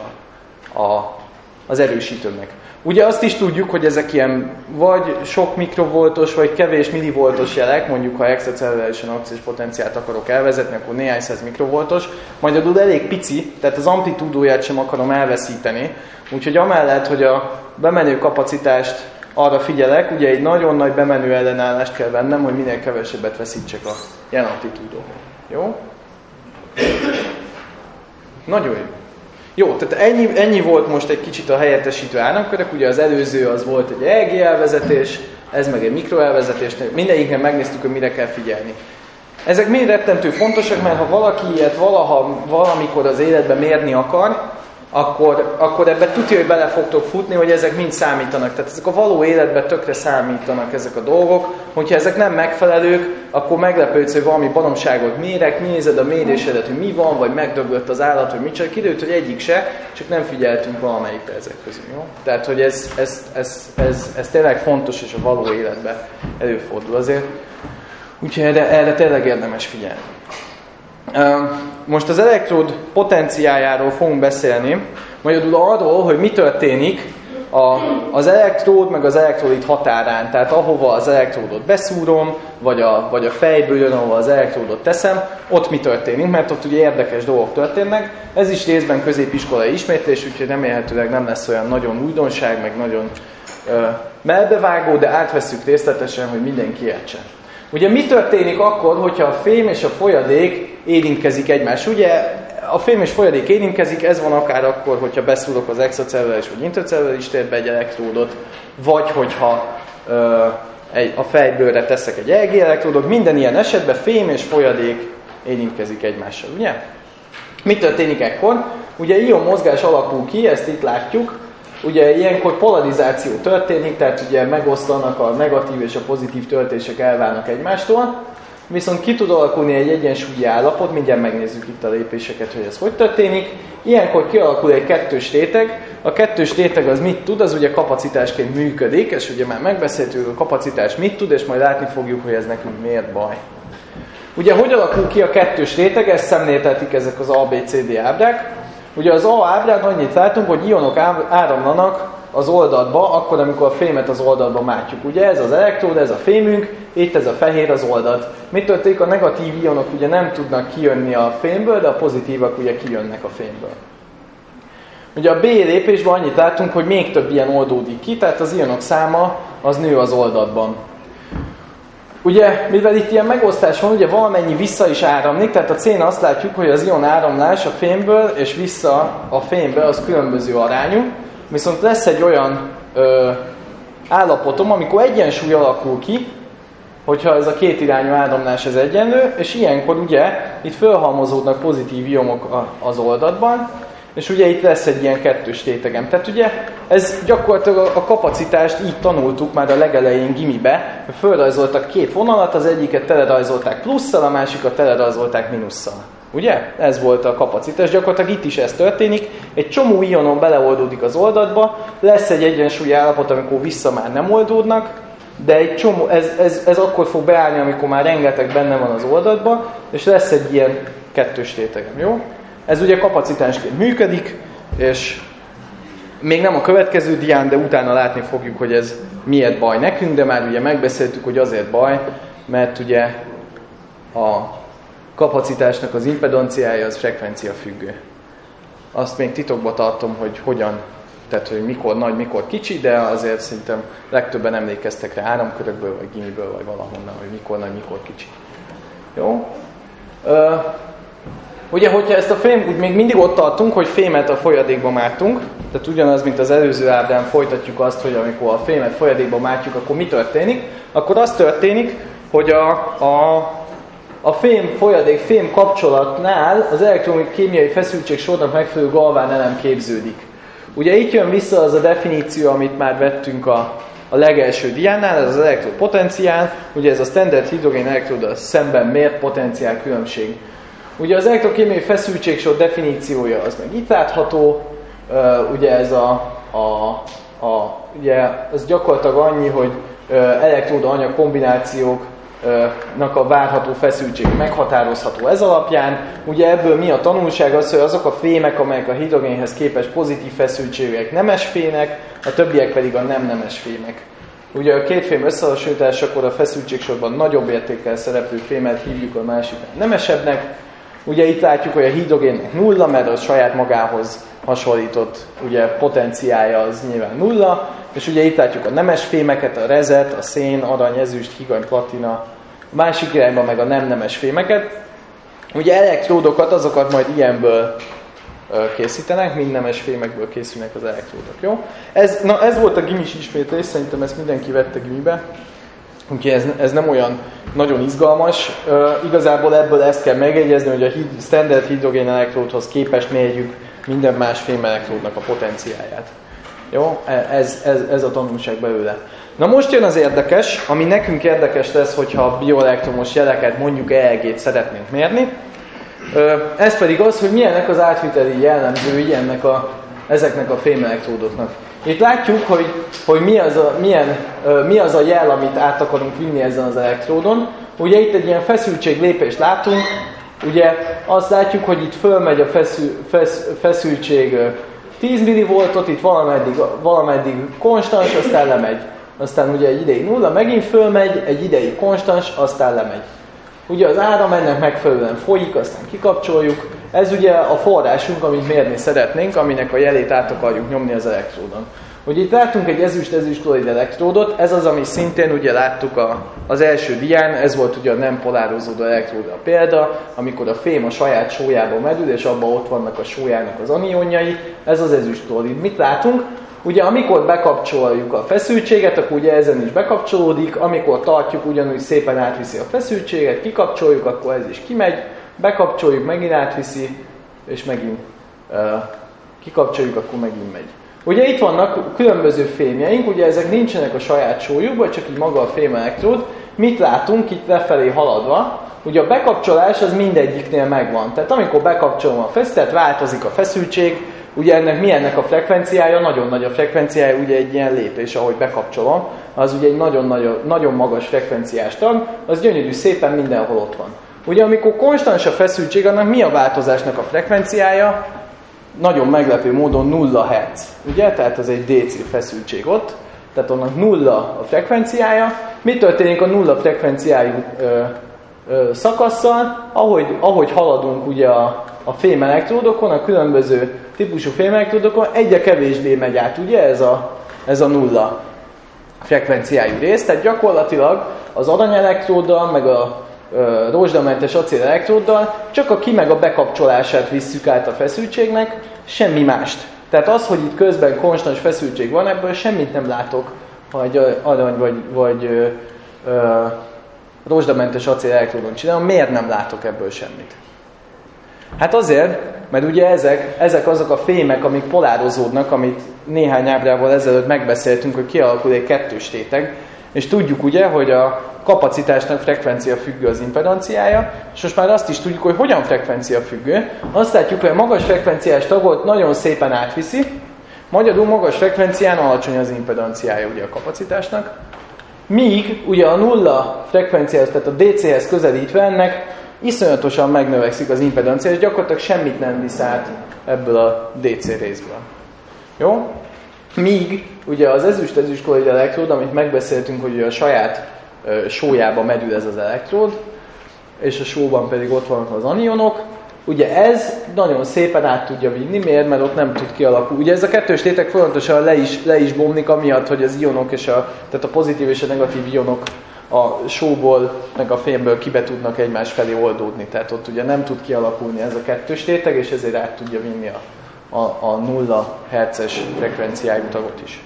Speaker 1: a, az erősítőnek. Ugye azt is tudjuk, hogy ezek ilyen vagy sok mikrovoltos, vagy kevés millivoltos jelek, mondjuk ha extracellulárisan akciós potenciált akarok elvezetni, akkor néhány száz mikrovoltos, magyarul elég pici, tehát az amplitúdóját sem akarom elveszíteni, úgyhogy amellett, hogy a bemenő kapacitást arra figyelek, ugye egy nagyon nagy bemenő ellenállást kell vennem, hogy minél kevesebbet veszítsek a jelen amplitúdóból. Jó? Nagyon jó. Jó, tehát ennyi, ennyi volt most egy kicsit a helyettesítő áramkörök, ugye az előző az volt egy E E G elvezetés, ez meg egy mikroelvezetés, mindegyiknél megnéztük, hogy mire kell figyelni. Ezek mind rettentő fontosak, mert ha valaki ilyet valaha, valamikor az életben mérni akar, akkor, akkor ebbe tudja, hogy bele fogtok futni, hogy ezek mind számítanak. Tehát ezek a való életben tökre számítanak ezek a dolgok. Hogyha ezek nem megfelelők, akkor meglepődsz, hogy valami baromságot mérek, nézed a mérésedet, hogy mi van, vagy megdöglött az állat, hogy mit csak. Kiderült, hogy egyik se, csak nem figyeltünk valamelyikre ezek közül. Jó? Tehát, hogy ez, ez, ez, ez, ez tényleg fontos, és a való életben előfordul azért. Úgyhogy erre, erre tényleg érdemes figyelni. Most az elektród potenciájáról fogunk beszélni, magyarul arról, hogy mi történik a, az elektród meg az elektrolit határán, tehát ahova az elektródot beszúrom, vagy a, vagy a fejből jön, ahova az elektródot teszem, ott mi történik, mert ott ugye érdekes dolgok történnek. Ez is részben középiskolai ismétlés, úgyhogy remélhetőleg nem lesz olyan nagyon újdonság, meg nagyon ö, melbevágó, de átvesszük részletesen, hogy mindenki értse. Ugye mi történik akkor, hogyha a fém és a folyadék érintkezik egymás? Ugye a fém és folyadék érintkezik, ez van akár akkor, hogyha beszúrok az extracelluláris vagy intracelluláris térbe egy elektródot, vagy hogyha ö, egy, a fejbőrre teszek egy E E G elektródot, minden ilyen esetben fém és folyadék érintkezik egymással, ugye? Mi történik ekkor? Ugye ion mozgás alakul ki, ezt itt látjuk. Ugye ilyenkor polarizáció történik, tehát ugye megoszlanak a negatív és a pozitív töltések elválnak egymástól. viszont ki tud alakulni egy egyensúlyi állapot, mindjárt megnézzük itt a lépéseket, hogy ez hogy történik. Ilyenkor kialakul egy kettős réteg. A kettős réteg az mit tud? Az ugye kapacitásként működik, és ugye már megbeszéltük, a kapacitás mit tud, és majd látni fogjuk, hogy ez nekünk miért baj. Ugye hogy alakul ki a kettős réteg? Ezt szemléltetik ezek az á bé cé dé ábrák. Ugye az A ábrán annyit látunk, hogy ionok áramlanak az oldalba, akkor, amikor a fémet az oldalba mátjuk. Ugye ez az elektród, ez a fémünk, itt ez a fehér az oldalt. Mit történik? A negatív ionok ugye nem tudnak kijönni a fémből, de a pozitívak ugye kijönnek a fémből. Ugye a B lépésben annyit látunk, hogy még több ilyen oldódik ki, tehát az ionok száma az nő az oldalban. Ugye, mivel itt ilyen megosztás van, ugye valamennyi vissza is áramlik, tehát a cén azt látjuk, hogy az ion áramlás a fémből és vissza a fémbe az különböző arányú, viszont lesz egy olyan ö, állapotom, amikor egyensúly alakul ki, hogyha ez a két irányú áramlás ez egyenlő, és ilyenkor ugye itt fölhalmozódnak pozitív ionok az oldalban, és ugye itt lesz egy ilyen kettős rétegem. Tehát ugye ez gyakorlatilag a kapacitást így tanultuk már a legelején gimibe, hogy fölrajzoltak két vonalat, az egyiket telerajzolták plusszal, a másikat telerajzolták minusszal. Ugye? Ez volt a kapacitás. Gyakorlatilag itt is ez történik. Egy csomó ionon beleoldódik az oldalba, lesz egy egyensúlyi állapot, amikor vissza már nem oldódnak, de egy csomó, ez, ez, ez akkor fog beállni, amikor már rengeteg benne van az oldalba, és lesz egy ilyen kettős rétegem, jó? Ez ugye kapacitásként működik, és még nem a következő dián, de utána látni fogjuk, hogy ez miért baj nekünk, de már ugye megbeszéltük, hogy azért baj, mert ugye a kapacitásnak az impedanciája az frekvencia függő. Azt még titokba tartom, hogy hogyan, tehát hogy mikor nagy, mikor kicsi, de azért szerintem legtöbben emlékeztek rá áramkörökből, vagy gimiből, vagy valahonnan, hogy mikor nagy, mikor kicsi. Jó? Ö, Ugye, hogyha ezt a fém, úgy még mindig ott tartunk, hogy fémet a folyadékba mártunk, tehát ugyanaz, mint az előző ábrán folytatjuk azt, hogy amikor a fémet folyadékba mártjuk, akkor mi történik? Akkor az történik, hogy a, a, a fém folyadék fém kapcsolatnál az elektrokémiai feszültség sornak megfelelő galván elem képződik. Ugye itt jön vissza az a definíció, amit már vettünk a, a legelső diánál, ez az elektródpotenciál, ugye ez a standard hidrogén elektróddal szemben mért potenciál különbség. Ugye az elektrokémiai feszültségsor definíciója az meg itt látható, ugye ez a, a, a ugye ez gyakorlatilag annyi, hogy elektróda-anyag kombinációknak a várható feszültség meghatározható ez alapján. Ugye ebből mi a tanulság? Az, hogy azok a fémek, amelyek a hidrogénhez képest pozitív feszültségűek nemes fémek, a többiek pedig a nem nemes fémek. Ugye a két fém összehasonlításakor a feszültségsorban nagyobb értékkel szereplő fémet hívjuk a másikát nemesebbnek. Ugye itt látjuk, hogy a hidrogénnek nulla, mert az saját magához hasonlított ugye, potenciálja az nyilván nulla, és ugye itt látjuk a nemes fémeket, a rezet, a szén, arany, ezüst, higany, platina, a másik irányban meg a nem nemes fémeket. Ugye elektródokat, azokat majd ilyenből készítenek, mind nemes fémekből készülnek az elektródok, jó? Ez, na ez volt a gimis ismétlés, szerintem ezt mindenki vette gimibe. Úgyhogy ez, ez nem olyan nagyon izgalmas. Uh, igazából ebből ezt kell megjegyezni, hogy a hid, standard hidrogén elektródhoz képest mérjük minden más fém elektródnak a potenciáját. Jó? Ez, ez, ez a tanulság belőle. Na most jön az érdekes, ami nekünk érdekes lesz, hogyha bioelektromos jeleket, mondjuk E E G-t szeretnénk mérni. Uh, ez pedig az, hogy milyenek az átviteli jellemzői ennek a, ezeknek a fémelektródoknak. Itt látjuk, hogy, hogy mi, az a, milyen, uh, mi az a jel, amit át akarunk vinni ezen az elektródon. Ugye itt egy ilyen feszültséglépést látunk, ugye azt látjuk, hogy itt fölmegy a feszül, fesz, feszültség tíz millivoltot, itt valameddig, valameddig konstans, aztán lemegy. Aztán ugye egy ideig nulla, megint fölmegy, egy ideig konstans, aztán lemegy. Ugye az áram ennek megfelelően folyik, aztán kikapcsoljuk. Ez ugye a forrásunk, amit mérni szeretnénk, aminek a jelét át akarjuk nyomni az elektródon. Ugye itt láttunk egy ezüst-ezüst-klorid elektródot, ez az, ami szintén ugye láttuk a, az első dián, ez volt ugye a nem polározódó elektróda példa, amikor a fém a saját sójába medül, és abban ott vannak a sójának az anionjai, ez az ezüst-klorid. Mit látunk? Ugye amikor bekapcsoljuk a feszültséget, akkor ugye ezen is bekapcsolódik, amikor tartjuk, ugyanúgy szépen átviszi a feszültséget, kikapcsoljuk, akkor ez is kimegy, bekapcsoljuk, megint átviszi, és megint uh, kikapcsoljuk, akkor megint megy. Ugye itt vannak különböző fémjeink, ugye ezek nincsenek a saját sójukban, csak így maga a fémelektród, mit látunk itt lefelé haladva? Ugye a bekapcsolás az mindegyiknél megvan. Tehát amikor bekapcsolom a feszített, változik a feszültség, ugye ennek milyennek a frekvenciája, nagyon nagy a frekvenciája, ugye egy ilyen lépés, ahogy bekapcsolom, az ugye egy nagyon, nagyon, nagyon magas frekvenciás tag, az gyönyörű szépen mindenhol ott van. Ugye amikor konstans a feszültség, annak mi a változásnak a frekvenciája? Nagyon meglepő módon nulla hertz, ugye? Tehát az egy dé cé feszültség ott, tehát annak nulla a frekvenciája. Mi történik a nulla frekvenciájú ö, ö, szakasszal? Ahogy, ahogy haladunk ugye a, a fémelektródokon, a különböző típusú fémelektródokon, egyre kevésbé megy át, ugye ez a, ez a nulla frekvenciájú rész. Tehát gyakorlatilag az aranyelektróddal, meg a ö, rozsdamentes acélelektróddal csak a ki meg a bekapcsolását visszük át a feszültségnek, semmi mást. Tehát az, hogy itt közben konstans feszültség van, ebből semmit nem látok, hogy arany vagy, vagy ö, ö, rozsdamentes acélelektródon csinálom. Miért nem látok ebből semmit? Hát azért, mert ugye ezek, ezek azok a fémek, amik polározódnak, amit néhány ábrával ezelőtt megbeszéltünk, hogy kialakul egy kettős réteg, és tudjuk ugye, hogy a kapacitásnak frekvencia függő az impedanciája, és most már azt is tudjuk, hogy hogyan frekvencia függő. Azt látjuk, hogy a magas frekvenciás tagot nagyon szépen átviszi, magyarul magas frekvencián alacsony az impedanciája ugye a kapacitásnak, míg ugye a nulla frekvenciához, tehát a dé céhez közelítve ennek iszonyatosan megnövekszik az impedancia, és gyakorlatilag semmit nem visz át ebből a dé cé részből. Jó? Míg ugye az ezüst-ezüst-klorid elektród, amit megbeszéltünk, hogy a saját ö, sójába medül ez az elektród, és a sóban pedig ott vannak az anionok, ugye ez nagyon szépen át tudja vinni, miért? Mert ott nem tud kialakulni. Ugye ez a kettős réteg folyamatosan le is, le is bomlik, amiatt, hogy az ionok, és a, tehát a pozitív és a negatív ionok a sóból, meg a fémből kibe tudnak egymás felé oldódni. Tehát ott ugye nem tud kialakulni ez a kettős réteg, és ezért át tudja vinni a, a, a nulla hertzes frekvenciájú tagot is.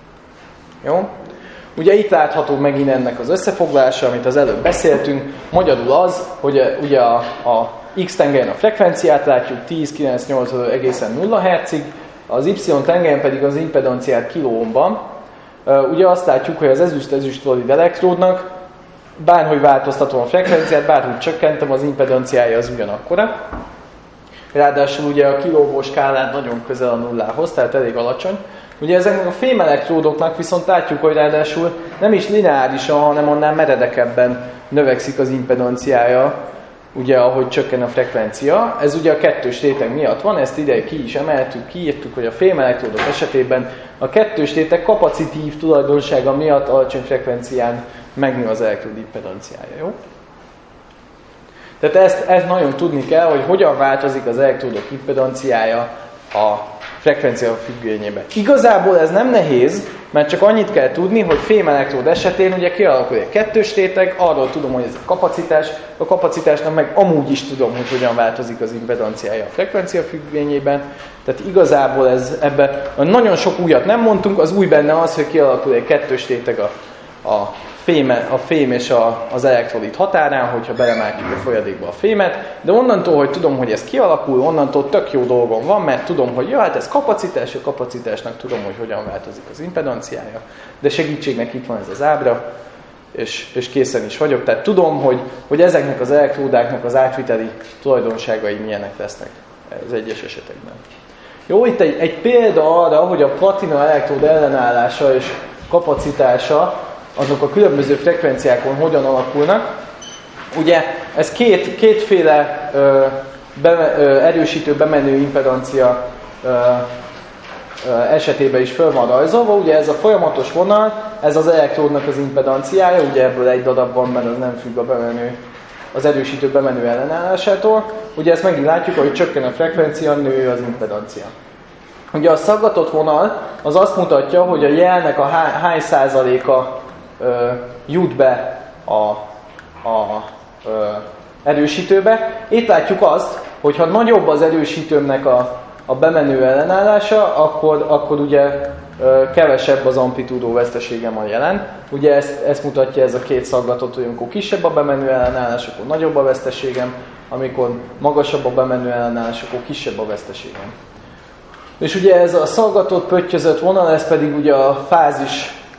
Speaker 1: Jó? Ugye itt látható megint ennek az összefoglalása, amit az előbb beszéltünk. Magyarul az, hogy ugye a, a X-tengelyen a frekvenciát látjuk tíz, kilenc, nyolc egészen nulla hertzig, az Y-tengelyen pedig az impedanciát kilóomban. Ugye azt látjuk, hogy az ezüst-ezüst-klorid elektródnak bárhogy változtatom a frekvenciát, bárhogy csökkentem, az impedanciája az ugyanakkora. Ráadásul ugye a kilóvó skálán nagyon közel a nullához, tehát elég alacsony. Ugye ezeknek a fémelektródoknak viszont látjuk, hogy ráadásul nem is lineárisan, hanem annál meredekebben növekszik az impedanciája, ugye ahogy csökken a frekvencia. Ez ugye a kettős réteg miatt van, ezt ide ki is emeltük, kiírtuk, hogy a fémelektródok esetében a kettős réteg kapacitív tulajdonsága miatt alacsony frekvencián megnő az elektród impedanciája, jó? Tehát ezt, ezt nagyon tudni kell, hogy hogyan változik az elektródok impedanciája a frekvencia függvényében. Igazából ez nem nehéz, mert csak annyit kell tudni, hogy fémelektród esetén ugye kialakul egy kettős réteg, arról tudom, hogy ez a kapacitás, a kapacitásnak meg amúgy is tudom, hogy hogyan változik az impedanciája a frekvencia függvényében. Tehát igazából ez ebben nagyon sok újat nem mondtunk, az új benne az, hogy kialakul egy kettős réteg a, a Féme, a fém és a, az elektrolit határán, hogyha belemártjuk a folyadékba a fémet, de onnantól, hogy tudom, hogy ez kialakul, onnantól tök jó dolgom van, mert tudom, hogy ja, hát ez kapacitás, a kapacitásnak tudom, hogy hogyan változik az impedanciája, de segítségnek itt van ez az ábra, és, és készen is vagyok, tehát tudom, hogy, hogy ezeknek az elektródáknak az átviteli tulajdonságai milyenek lesznek az egyes esetekben. Jó, itt egy, egy példa arra, hogy a platina elektród ellenállása és kapacitása azok a különböző frekvenciákon hogyan alakulnak. Ugye ez két, kétféle ö, be, ö, erősítő bemenő impedancia ö, ö, esetében is föl van rajzolva. Ugye ez a folyamatos vonal, ez az elektródnak az impedanciája, ugye ebből egy darab van, mert az nem függ a bemenő, az erősítő bemenő ellenállásától. Ugye ezt megint látjuk, hogy csökken a frekvencia, nő az impedancia. Ugye a szaggatott vonal az azt mutatja, hogy a jelnek a hány százaléka Ö, jut be a, a ö, erősítőbe. Itt látjuk azt, hogy ha nagyobb az erősítőmnek a, a bemenő ellenállása, akkor, akkor ugye ö, kevesebb az amplitúdó veszteségem a jelen. Ugye ezt, ezt mutatja ez a két szaggatott, hogy amikor kisebb a bemenő ellenállás, akkor nagyobb a veszteségem, amikor magasabb a bemenő ellenállás, akkor kisebb a veszteségem. És ugye ez a szaggatott, pöttyözött vonal, ez pedig ugye a fázis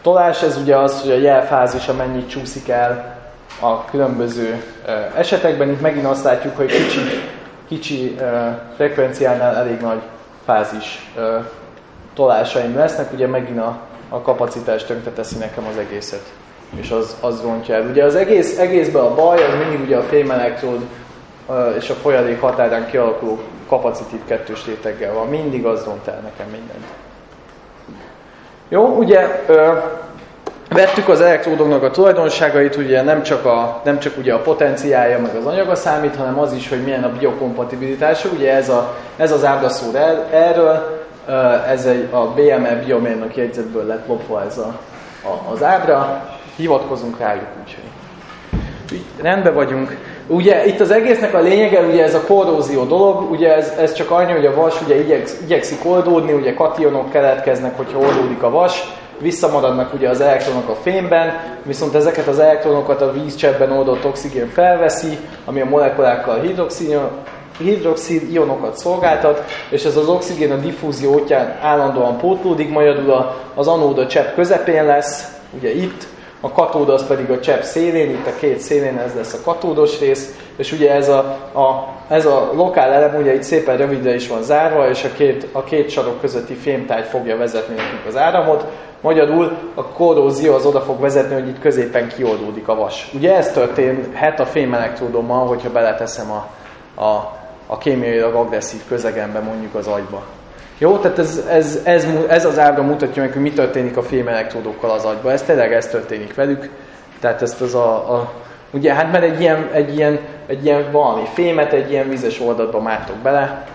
Speaker 1: tolás, ez ugye az, hogy a jelfázisa mennyit csúszik el a különböző esetekben. Itt megint azt látjuk, hogy kicsi, kicsi frekvenciánál elég nagy fázis tolásaim lesznek, ugye megint a, a kapacitás tönkre teszi nekem az egészet, és az, az rontja el. Ugye az egész, egészben a baj, az mindig ugye a fémelektrod és a folyadék határán kialakuló kapacitív kettős réteggel van. Mindig az ront el nekem mindent. Jó, ugye ö, vettük az elektródoknak a tulajdonságait, ugye nem csak, a, nem csak ugye a potenciálja, meg az anyaga számít, hanem az is, hogy milyen a biokompatibilitása. Ugye ez, a, ez az ábra szól el, erről, ez egy, a bé em e biomérnök jegyzetből lett lopva ez a, a, az ábra, hivatkozunk rájuk, úgyhogy rendben vagyunk. Ugye itt az egésznek a lényege, ugye ez a korrózió dolog, ugye ez, ez csak annyi, hogy a vas ugye igyeksz, igyekszik oldódni, ugye kationok keletkeznek, hogyha oldódik a vas, visszamaradnak ugye az elektronok a fémben, viszont ezeket az elektronokat a vízcseppben oldott oxigén felveszi, ami a molekulákkal hidroxid, hidroxid ionokat szolgáltat, és ez az oxigén a diffúzió útján állandóan pótlódik, majd az anód a csepp közepén lesz, ugye itt, a katód az pedig a csepp szélén, itt a két szélén ez lesz a katódos rész, és ugye ez a, a, ez a lokál elem ugye itt szépen rövidre is van zárva, és a két, a két sarok közötti fémtárgy fogja vezetni nekünk az áramot. Magyarul a korrózió az oda fog vezetni, hogy itt középen kioldódik a vas. Ugye ez történhet a fémelektródommal, hogyha beleteszem a, a, a kémiailag agresszív közegembe, mondjuk az agyba. Jó, tehát ez, ez, ez, ez az ábra mutatja meg, hogy mi történik a fémelektródokkal az agyba. Ez tényleg ez történik velük. Tehát ezt az a, a ugye, hát mert egy ilyen, egy, ilyen, egy ilyen valami fémet, egy ilyen vizes oldatba mártok bele,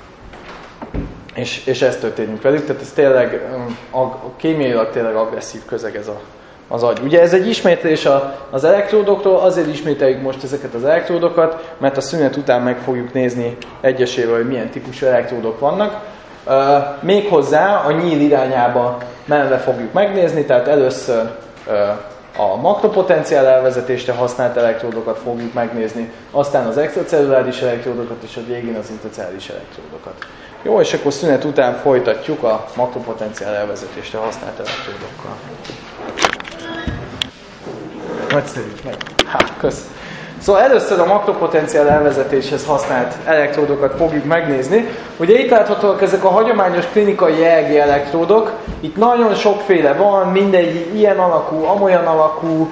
Speaker 1: és, és ez történik velük. Tehát ez tényleg a, a kémiailag tényleg agresszív közeg ez a, az agy. Ugye ez egy ismétlés a, az elektródokról, azért ismételjük most ezeket az elektródokat, mert a szünet után meg fogjuk nézni egyesével, hogy milyen típusú elektródok vannak. Uh, méghozzá a nyíl irányába menve fogjuk megnézni, tehát először uh, a makropotenciál elvezetésre használt elektródokat fogjuk megnézni, aztán az extracelluláris elektródokat, és a végén az intracelluláris elektródokat. Jó, és akkor szünet után folytatjuk a makropotenciál elvezetésre használt elektródokkal. Nagyszerű, meg. Hát, kösz. Szóval először a makropotenciál elvezetéshez használt elektródokat fogjuk megnézni. Ugye itt láthatóak ezek a hagyományos klinikai é e gé elektródok. Itt nagyon sokféle van, mindegyik ilyen alakú, amolyan alakú.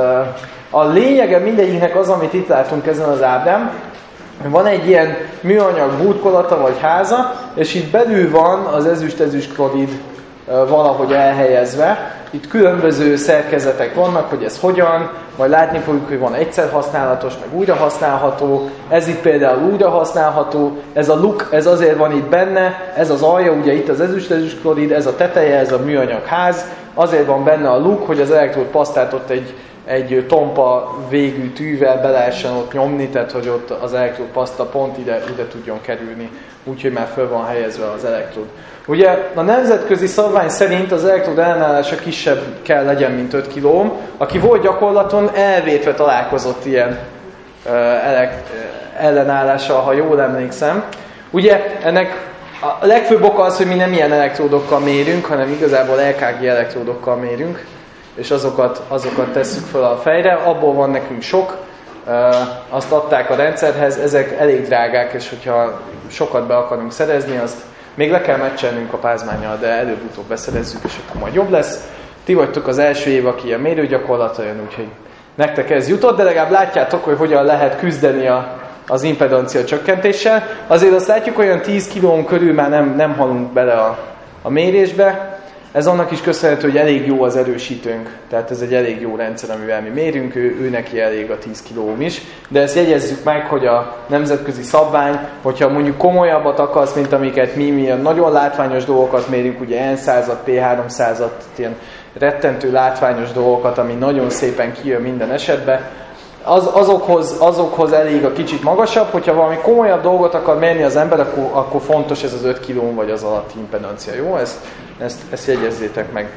Speaker 1: A lényege mindegyiknek az, amit itt látunk ezen az ábrán. Van egy ilyen műanyag burkolata vagy háza, és itt belül van az ezüst-ezüst-klorid valahogy elhelyezve. Itt különböző szerkezetek vannak, hogy ez hogyan, majd látni fogjuk, hogy van egyszer használatos, meg újra használható. Ez itt például újra használható, ez a luk, ez azért van itt benne, ez az alja, ugye itt az ezüst-ezüst-klorid, ez a teteje, ez a műanyag ház. Azért van benne a luk, hogy az elektród pasztát ott egy, egy tompa végű tűvel be lehessen ott nyomni, tehát hogy ott az elektród paszta pont ide, ide tudjon kerülni, úgyhogy már föl van helyezve az elektród. Ugye a nemzetközi szabvány szerint az elektród ellenállása kisebb kell legyen, mint öt kiló. Aki volt gyakorlaton, elvétve találkozott ilyen uh, elek, ellenállással, ha jól emlékszem. Ugye ennek a legfőbb oka az, hogy mi nem ilyen elektródokkal mérünk, hanem igazából el ká gé elektródokkal mérünk, és azokat, azokat tesszük fel a fejre. Abból van nekünk sok, uh, azt adták a rendszerhez, ezek elég drágák, és hogyha sokat be akarunk szerezni, azt még le kell meccselnünk a pázmánnyal, de előbb-utóbb beszerezzük, és akkor majd jobb lesz. Ti vagytok az első év, aki ilyen mérőgyakorlata jön, úgyhogy nektek ez jutott, de legalább látjátok, hogy hogyan lehet küzdeni a, az impedancia csökkentéssel. Azért azt látjuk, hogy olyan tíz kilón körül már nem, nem halunk bele a, a mérésbe. Ez annak is köszönhető, hogy elég jó az erősítőnk, tehát ez egy elég jó rendszer, amivel mi mérünk, ő, ő neki elég a tíz kilóm is. De ezt jegyezzük meg, hogy a nemzetközi szabvány, hogyha mondjuk komolyabbat akarsz, mint amiket mi, mi nagyon látványos dolgokat mérünk, ugye N százat, P háromszázat, ilyen rettentő látványos dolgokat, ami nagyon szépen kijön minden esetben, az, azokhoz, azokhoz elég a kicsit magasabb, hogyha valami komolyabb dolgot akar mérni az ember, akkor, akkor fontos ez az öt kiló vagy az alatti impedancia. Jó? Ezt, ezt, ezt jegyezzétek meg.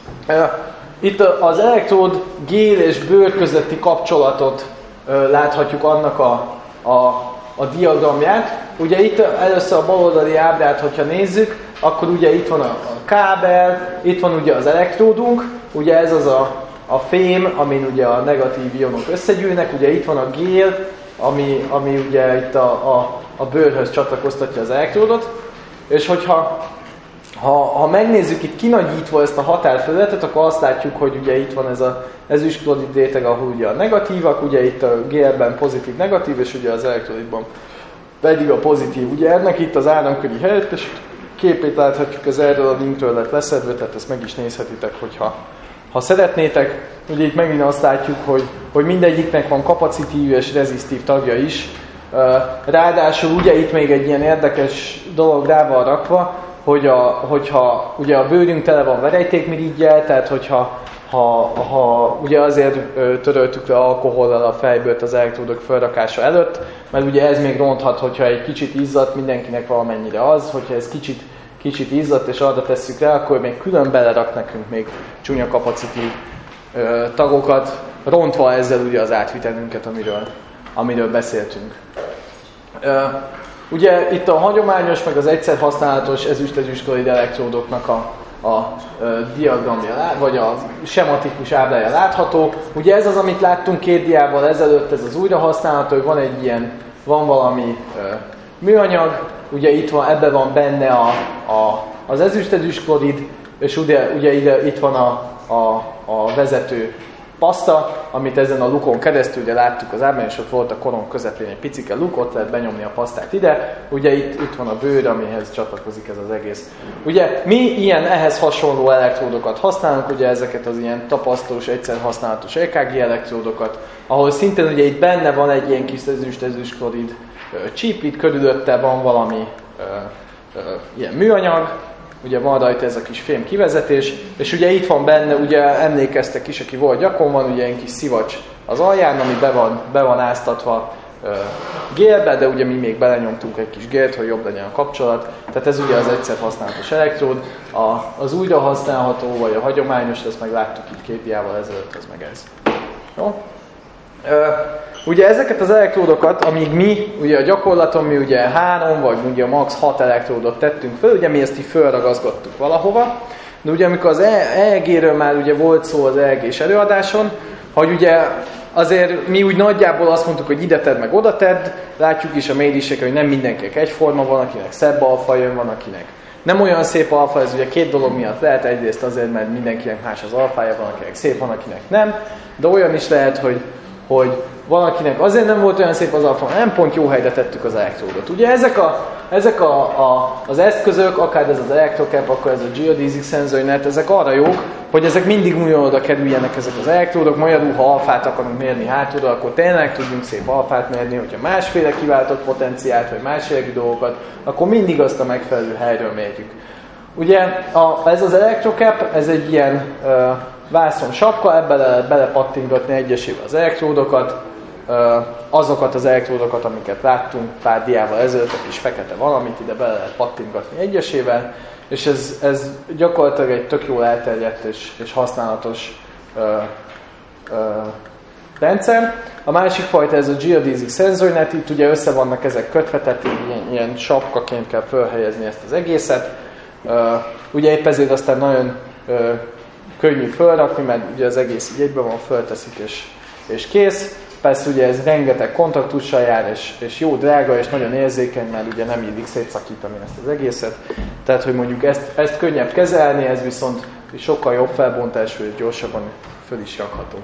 Speaker 1: Itt az elektród gél és bőr közötti kapcsolatot láthatjuk annak a, a, a diagramját. Ugye itt először a baloldali ábrát, hogyha nézzük, akkor ugye itt van a, a kábel, itt van ugye az elektródunk, ugye ez az a, a fém, amin ugye a negatív ionok összegyűlnek, ugye itt van a gél, ami, ami ugye itt a, a, a bőrhöz csatlakoztatja az elektródot, és hogyha ha, ha megnézzük itt kinagyítva ezt a határfelületet, akkor azt látjuk, hogy ugye itt van ez az ezüstklorid réteg, ahol ugye a negatívak, ugye itt a gélben pozitív-negatív, és ugye az elektroditban pedig a pozitív. Ugye ennek itt az áramköri helyett, és képét láthatjuk, ez erről a linkről lett leszedve, tehát ezt meg is nézhetitek, hogyha ha szeretnétek. Ugye itt megint azt látjuk, hogy, hogy mindegyiknek van kapacitív és rezisztív tagja is. Ráadásul ugye itt még egy ilyen érdekes dolog rá van rakva, hogy a, hogyha ugye a bőrünk tele van verejtékmiriggyel, tehát hogyha ha, ha ugye azért töröltük le alkohollal a fejbőrt az elektródok felrakása előtt, mert ugye ez még ronthat, hogyha egy kicsit izzadt, mindenkinek valamennyire az, hogyha ez kicsit, kicsit izzadt és arra tesszük rá, akkor még külön belerak nekünk még csúnya kapacitív ö, tagokat, rontva ezzel ugye az átvitelünket, amiről, amiről beszéltünk. Ö, ugye itt a hagyományos, meg az egyszer használatos ezüst-ezüstklorid elektródoknak a a, a diagramja, vagy a sematikus ábrája látható. Ugye ez az, amit láttunk két diával ezelőtt, ez az újrahasználható, van egy ilyen, van valami ö, műanyag, ugye itt van, ebben van benne a, a, az ezüst-ezüstklorid, és ugye, ugye ide, itt van a, a, a vezető paszta, amit ezen a lukon keresztül ugye láttuk az ábrán, és ott volt a koron közepén egy picike luk, ott lehet benyomni a pasztát ide. Ugye itt, itt van a bőr, amihez csatlakozik ez az egész. Ugye mi ilyen ehhez hasonló elektródokat használunk, ugye ezeket az ilyen tapasztós, egyszer használatos é ká gé elektródokat, ahol szintén ugye itt benne van egy ilyen kis ezüst-ezüstklorid csíp, itt körülötte van valami ö, ö, ilyen műanyag, ugye van rajta ez a kis fém kivezetés, és ugye itt van benne, ugye emlékeztek is, aki volt gyakon, van ugye egy kis szivacs az alján, ami be van, be van áztatva uh, gélbe, de ugye mi még belenyomtunk egy kis gélt, hogy jobb legyen a kapcsolat. Tehát ez ugye az egyszer használatos elektród, a, az újra használható, vagy a hagyományos, ezt meg láttuk itt két diával ezelőtt, ez meg ez. Jó? Uh, ugye ezeket az elektródokat, amíg mi, ugye a gyakorlaton mi ugye három, vagy ugye max. hat elektródot tettünk fel, ugye mi ezt így fölragazgattuk valahova, de ugye amikor az é é gé-ről már ugye volt szó az é é gés előadáson, hogy ugye azért mi úgy nagyjából azt mondtuk, hogy ide tedd meg oda tedd, látjuk is a méréseken, hogy nem mindenkinek egyforma, van akinek szebb alfa jön, van akinek nem olyan szép alfa, ez ugye két dolog miatt lehet, egyrészt azért, mert mindenkinek más az alfája, van akinek szép, van akinek nem, de olyan is lehet, hogy hogy valakinek azért nem volt olyan szép az alfa, nem pont jó helyre tettük az elektródot. Ugye ezek, a, ezek a, a, az eszközök, akár ez az electrocap, akkor ez a geodesic szenzornet, ezek arra jók, hogy ezek mindig újra oda kerüljenek ezek az elektródok. Magyarul, ha alfát akarunk mérni hátulra, akkor tényleg tudjunk szép alfát mérni, hogyha másféle kiváltott potenciált, vagy másféle dolgokat, akkor mindig azt a megfelelő helyről mérjük. Ugye a, ez az electrocap, ez egy ilyen uh, vászon sapka, ebbe lehet belepattingatni egyesével az elektródokat, azokat az elektródokat, amiket láttunk pár diával ezelőtt, a kis fekete valamit, ide bele lehet pattingatni egyesével, és ez, ez gyakorlatilag egy tök jól elterjedt és, és használatos ö, ö, rendszer. A másik fajta ez a geodesic szenzornet, itt ugye össze vannak ezek kötve, tehát ilyen, ilyen sapkaként kell felhelyezni ezt az egészet. Ö, ugye épp ezért aztán nagyon ö, könnyű fölrakni, mert ugye az egész így egyben van, fölteszik és, és kész. Persze ugye ez rengeteg kontaktussal jár, és, és jó drága, és nagyon érzékeny, mert ugye nem illik szétszakítani ezt az egészet. Tehát, hogy mondjuk ezt, ezt könnyebb kezelni, ez viszont sokkal jobb felbontású, és gyorsabban föl is rakható.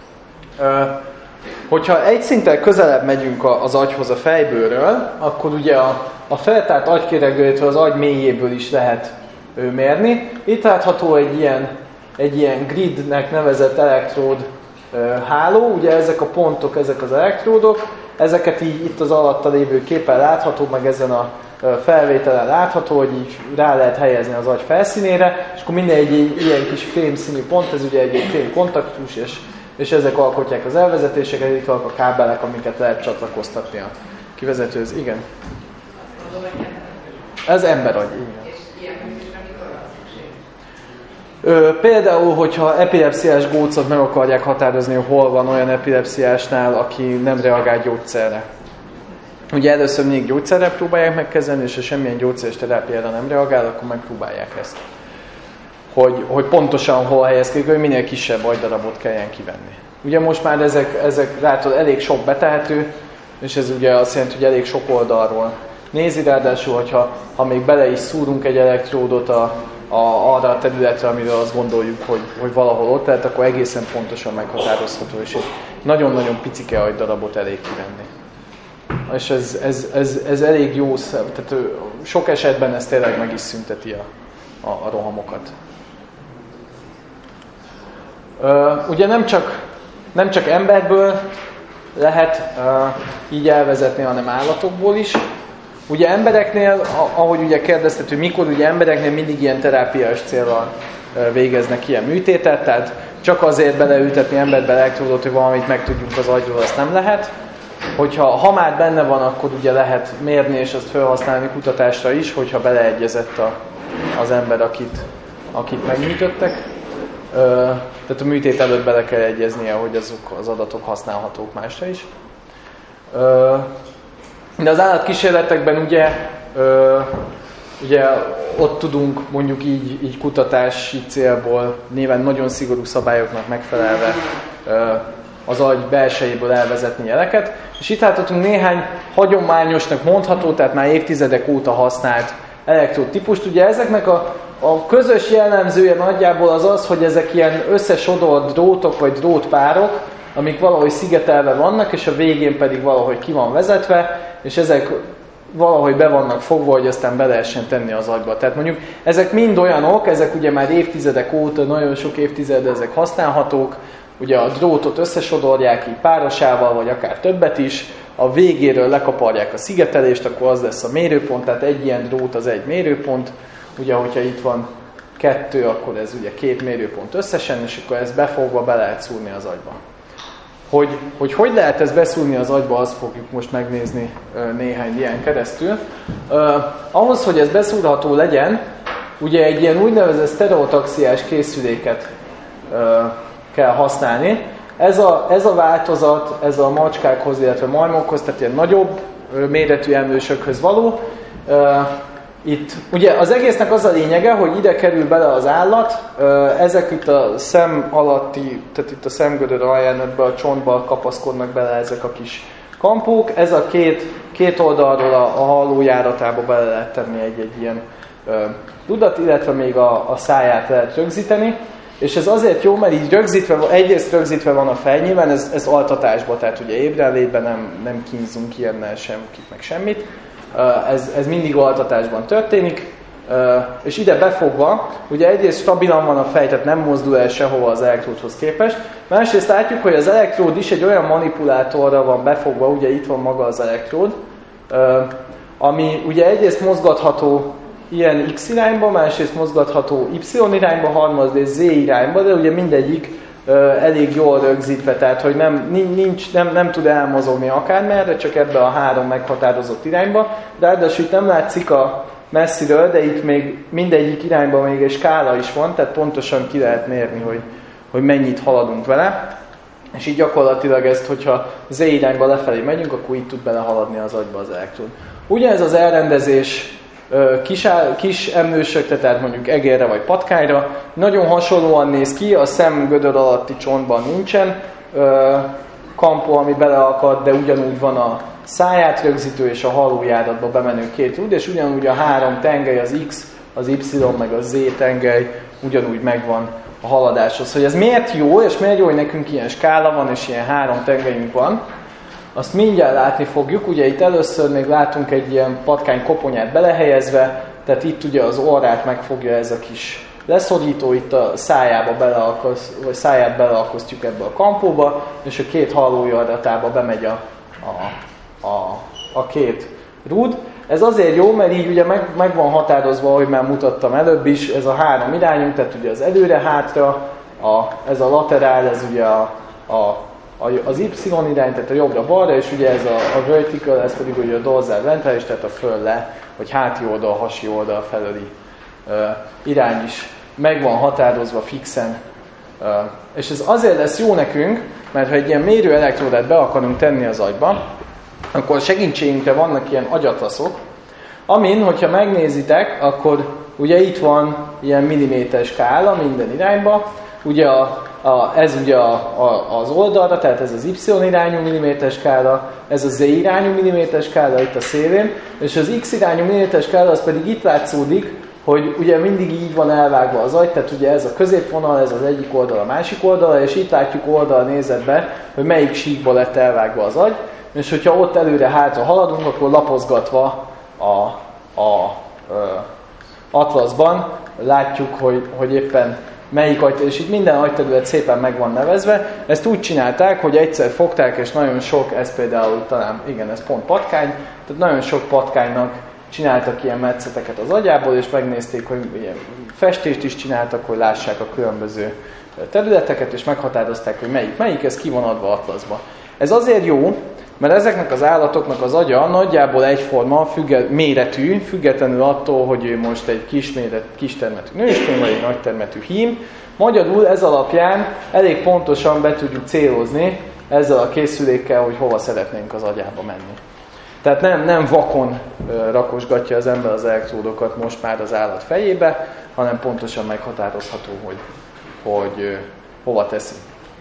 Speaker 1: Hogyha egy szinten közelebb megyünk az agyhoz a fejbőről, akkor ugye a, a feltárt agykéregőjétől az agy mélyéből is lehet mérni. Itt látható egy ilyen, egy ilyen gridnek nevezett elektród háló, ugye ezek a pontok, ezek az elektródok, ezeket így itt az alatta lévő képen látható, meg ezen a felvételen látható, hogy így rá lehet helyezni az agy felszínére, és akkor minden egy, egy ilyen kis fémszínű pont, ez ugye egy, egy fém kontaktus, és, és ezek alkotják az elvezetéseket, itt vannak a kábelek, amiket lehet csatlakoztatni a kivezetőhöz. Igen. Ez emberagy, igen. Ö, például, hogyha epilepsziás gócot meg akarják határozni, hol van olyan epilepsziásnál, aki nem reagál gyógyszerre. Ugye először még gyógyszerrel próbálják megkezelni, és ha semmilyen gyógyszeres terápiára nem reagál, akkor megpróbálják ezt. hogy, hogy pontosan hol helyezkedik, hogy minél kisebb agydarabot kelljen kivenni. Ugye most már ezek, ezek látod, elég sok betehető, és ez ugye azt jelenti, hogy elég sok oldalról nézi, ráadásul, hogyha ha még bele is szúrunk egy elektródot a, a, arra a területre, amiről azt gondoljuk, hogy, hogy valahol ott lehet, akkor egészen pontosan meghatározható, és egy nagyon-nagyon picike agydarabot elég kivenni. És ez, ez, ez, ez elég jó, tehát sok esetben ez tényleg meg is szünteti a, a, a rohamokat. Uh, ugye nem csak, nem csak emberből lehet uh, így elvezetni, hanem állatokból is. Ugye embereknél, ahogy ugye kérdezted, hogy mikor, ugye embereknél mindig ilyen terápiás célral uh, végeznek ilyen műtétet, tehát csak azért beleültetni emberbe elektródot, hogy valamit megtudjunk az agyról, azt nem lehet. Hogyha ha már benne van, akkor ugye lehet mérni és azt felhasználni kutatásra is, hogyha beleegyezett a, az ember, akit, akit megműtöttek. Ö, tehát a műtét előtt bele kell egyeznie, hogy azok az adatok használhatók másra is. Ö, de az állatkísérletekben ugye, ö, ugye ott tudunk mondjuk így, így kutatási célból néven nagyon szigorú szabályoknak megfelelve ö, az agy belsejéből elvezetni jeleket. És itt láthatunk néhány hagyományosnak mondható, tehát már évtizedek óta használt elektród típust. Ugye ezeknek a, a közös jellemzője nagyjából az az, hogy ezek ilyen összesodort drótok vagy drótpárok, amik valahogy szigetelve vannak, és a végén pedig valahogy ki van vezetve, és ezek valahogy be vannak fogva, hogy aztán be lehessen tenni az agyba. Tehát mondjuk ezek mind olyanok, ezek ugye már évtizedek óta, nagyon sok évtized ezek használhatók, ugye a drótot összesodorják így párosával, vagy akár többet is, a végéről lekaparják a szigetelést, akkor az lesz a mérőpont, tehát egy ilyen drót az egy mérőpont, ugye hogyha itt van kettő, akkor ez ugye két mérőpont összesen, és akkor ezt befogva be lehet szúrni az agyba. Hogy hogy, hogy lehet ezt beszúrni az agyba, azt fogjuk most megnézni néhány ilyen keresztül. Uh, ahhoz, hogy ez beszúrható legyen, ugye egy ilyen úgynevezett sztereotaxiás készüléket uh, kell használni. Ez a, ez a változat, ez a macskákhoz, illetve majmokhoz, tehát ilyen nagyobb méretű emlősökhöz való. Itt ugye az egésznek az a lényege, hogy ide kerül bele az állat, ezek itt a szem alatti, tehát itt a szemgödör alján, ebbe a csontba kapaszkodnak bele ezek a kis kampók. Ez a két, két oldalról a, a hallójáratába bele lehet tenni egy-egy ilyen dudat, illetve még a, a száját lehet rögzíteni. És ez azért jó, mert így rögzítve, egyrészt rögzítve van a fej, nyilván ez, ez altatásban, tehát ugye ébrenlétben nem, nem kínzunk ilyennel senkit, meg semmit. Ez, ez mindig altatásban történik, és ide befogva, ugye egyrészt stabilan van a fej, tehát nem mozdul el sehova az elektródhoz képest. Másrészt látjuk, hogy az elektród is egy olyan manipulátorra van befogva, ugye itt van maga az elektród, ami ugye egyrészt mozgatható ilyen X irányba, másrészt mozgatható Y irányba, harmadrészt Z irányba, de ugye mindegyik uh, elég jól rögzítve, tehát hogy nem, nincs, nem, nem tud elmozogni akármerre, csak ebbe a három meghatározott irányba, de ráadásul itt nem látszik a messziről, de itt még mindegyik irányba még egy skála is van, tehát pontosan ki lehet mérni, hogy, hogy mennyit haladunk vele. És így gyakorlatilag ezt, hogyha Z irányba lefelé megyünk, akkor így tud belehaladni az agyba az elektród. Ugyanez az elrendezés Kis, kis emlősökre, tehát mondjuk egérre vagy patkányra. Nagyon hasonlóan néz ki, a szemgödör alatti csontban nincsen ö, kampó, ami beleakad, de ugyanúgy van a száját rögzítő és a hallójáratba bemenő két rúd, és ugyanúgy a három tengely, az X, az Y meg a Z tengely ugyanúgy megvan a haladáshoz. Hogy ez miért jó, és miért jó, hogy nekünk ilyen skála van, és ilyen három tengelyünk van, azt mindjárt látni fogjuk. Ugye itt először még látunk egy ilyen patkány koponyát belehelyezve, tehát itt ugye az orrát megfogja ez a kis leszorító, itt a szájába beleakaszt, vagy száját beleakasztjuk ebbe a kampóba, és a két hallójáratába bemegy a, a, a, a két rúd. Ez azért jó, mert így ugye meg, meg van határozva, ahogy már mutattam előbb is, ez a három irányunk, tehát ugye az előre-hátra, a, ez a laterál, ez ugye a, a az Y irány, tehát a jobbra-balra, és ugye ez a, a vertical, ez pedig ugye a dorsal ventrális, tehát a föl-le, vagy háti oldal, hasi oldal felőli uh, irány is meg van határozva fixen. Uh, és ez azért lesz jó nekünk, mert ha egy ilyen mérő elektródát be akarunk tenni az agyba, akkor segítségünkre vannak ilyen agyatlaszok, amin, hogyha megnézitek, akkor ugye itt van ilyen milliméter skála minden irányba. Ugye a, a, ez ugye a, a, az oldalra, tehát ez az Y irányú milliméter skála, ez a Z irányú milliméter skála itt a szélén, és az X irányú milliméter skála az pedig itt látszódik, hogy ugye mindig így van elvágva az agy, tehát ugye ez a középvonal, ez az egyik oldal, a másik oldala, és itt látjuk oldal nézetbe, hogy melyik síkba lett elvágva az agy, és hogyha ott előre-hátra haladunk, akkor lapozgatva a, a, a atlaszban látjuk, hogy, hogy éppen melyik agy, és itt minden agyterület szépen meg van nevezve. Ezt úgy csinálták, hogy egyszer fogták, és nagyon sok, ez például talán, igen, ez pont patkány, tehát nagyon sok patkánynak csináltak ilyen metszeteket az agyából, és megnézték, hogy ilyen festést is csináltak, hogy lássák a különböző területeket, és meghatározták, hogy melyik, melyik, ez ki van adva atlaszba. Ez azért jó, mert ezeknek az állatoknak az agya nagyjából egyforma, függet, méretű, függetlenül attól, hogy ő most egy kis, méret, kis termetű nőstény, vagy egy nagy termetű hím. Magyarul ez alapján elég pontosan be tudjuk célozni ezzel a készülékkel, hogy hova szeretnénk az agyába menni. Tehát nem, nem vakon ö, rakosgatja az ember az elektródokat most már az állat fejébe, hanem pontosan meghatározható, hogy, hogy ö, hova teszi.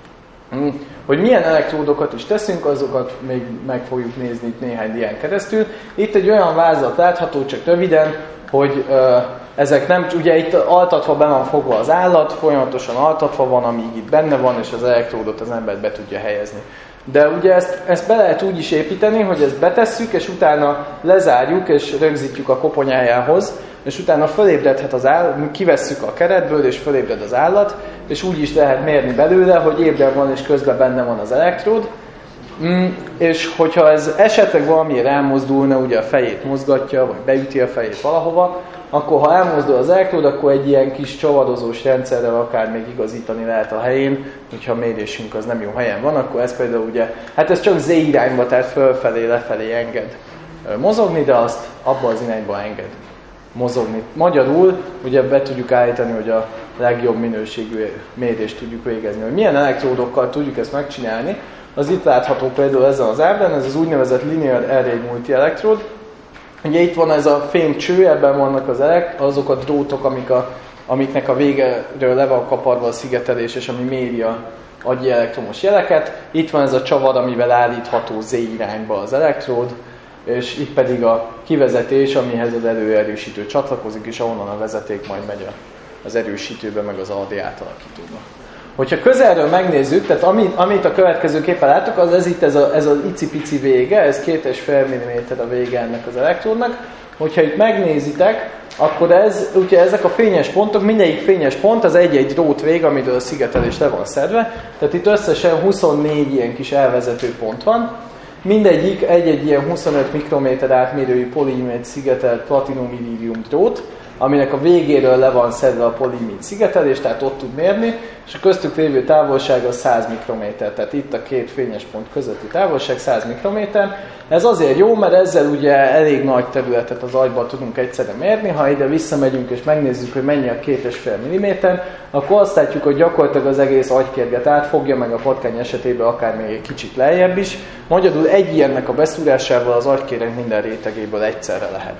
Speaker 1: Hm. Hogy milyen elektródokat is teszünk, azokat még meg fogjuk nézni itt néhány dián keresztül. Itt egy olyan vázlat látható, csak röviden, hogy ö, ezek nem, ugye itt altatva be van fogva az állat, folyamatosan altatva van, amíg itt benne van, és az elektródot az ember be tudja helyezni. De ugye ezt, ezt be lehet úgy is építeni, hogy ezt betesszük, és utána lezárjuk, és rögzítjük a koponyájához, és utána fölébredhet az állat, kivesszük a keretből, és fölébred az állat, és úgy is lehet mérni belőle, hogy ébren van, és közben benne van az elektród. Mm, és hogyha ez esetleg valamiért elmozdulna, ugye a fejét mozgatja, vagy beüti a fejét valahova, akkor ha elmozdul az elektród, akkor egy ilyen kis csavarozós rendszerrel akár még igazítani lehet a helyén, hogyha a mérésünk az nem jó helyen van, akkor ez például ugye, hát ez csak Z irányba, tehát fölfelé, lefelé enged mozogni, de azt abba az irányba enged mozogni. Magyarul ugye be tudjuk állítani, hogy a legjobb minőségű mérést tudjuk végezni. Hogy milyen elektródokkal tudjuk ezt megcsinálni, az itt látható például ezen az ábrán, ez az úgynevezett Linear Array Multi-Electrode. Ugye itt van ez a fémcső, ebben vannak az elek, azok a drótok, amik a, amiknek a végéről le van kaparva a szigetelés, és ami méri a agyi elektromos jeleket. Itt van ez a csavar, amivel állítható Z irányba az elektród, és itt pedig a kivezetés, amihez az előerősítő csatlakozik, és ahonnan a vezeték majd megy az erősítőbe, meg az á dé átalakítóba. Hogyha közelről megnézzük, tehát amit, amit a következőképpen látok, az ez itt ez, a, ez az icipici vége, ez két és fél milliméter a vége ennek az elektródnak. Hogyha itt megnézitek, akkor ez, ugye ezek a fényes pontok, mindegyik fényes pont az egy-egy drót vég, amitől a szigetelés le van szedve. Tehát itt összesen huszonnégy ilyen kis elvezető pont van. Mindegyik egy-egy ilyen huszonöt mikrométer átmérőjű poliimid szigetelt platinum-iridium drót, aminek a végéről le van szedve a poliimid szigetelés, tehát ott tud mérni, és a köztük lévő távolság az száz mikrométer, tehát itt a két fényes pont közötti távolság száz mikrométer. Ez azért jó, mert ezzel ugye elég nagy területet az agyban tudunk egyszerre mérni. Ha ide visszamegyünk és megnézzük, hogy mennyi a két és fél milliméter, akkor azt látjuk, hogy gyakorlatilag az egész agykérget átfogja, meg a patkány esetében akár még egy kicsit lejjebb is. Magyarul egy ilyennek a beszúrásával az agykéreg minden rétegéből egyszerre lehet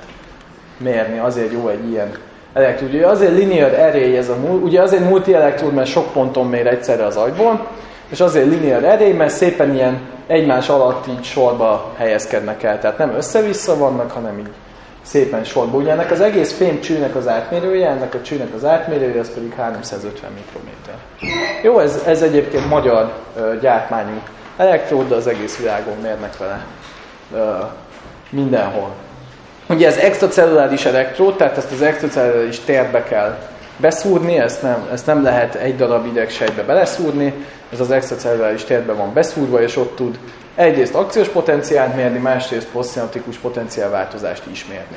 Speaker 1: mérni, azért jó egy ilyen elektród. Ugye azért linear array ez a, ugye azért multi-elektród, mert sok ponton mér egyszerre az agyból, és azért linear array, mert szépen ilyen egymás alatt így sorba helyezkednek el, tehát nem össze-vissza vannak, hanem így szépen sorba. Ugye ennek az egész fémcsőnek az átmérője, ennek a csőnek az átmérője, az pedig háromszázötven mikrométer. Jó, ez, ez egyébként magyar uh, gyártmányú elektród, de az egész világon mérnek vele uh, mindenhol. Ugye ez extracelluláris elektród, tehát ezt az extracelluláris térbe kell beszúrni, ezt nem, ezt nem lehet egy darab idegsejtbe beleszúrni, ez az extracelluláris térbe van beszúrva, és ott tud egyrészt akciós potenciált mérni, másrészt posztszinaptikus potenciálváltozást is mérni.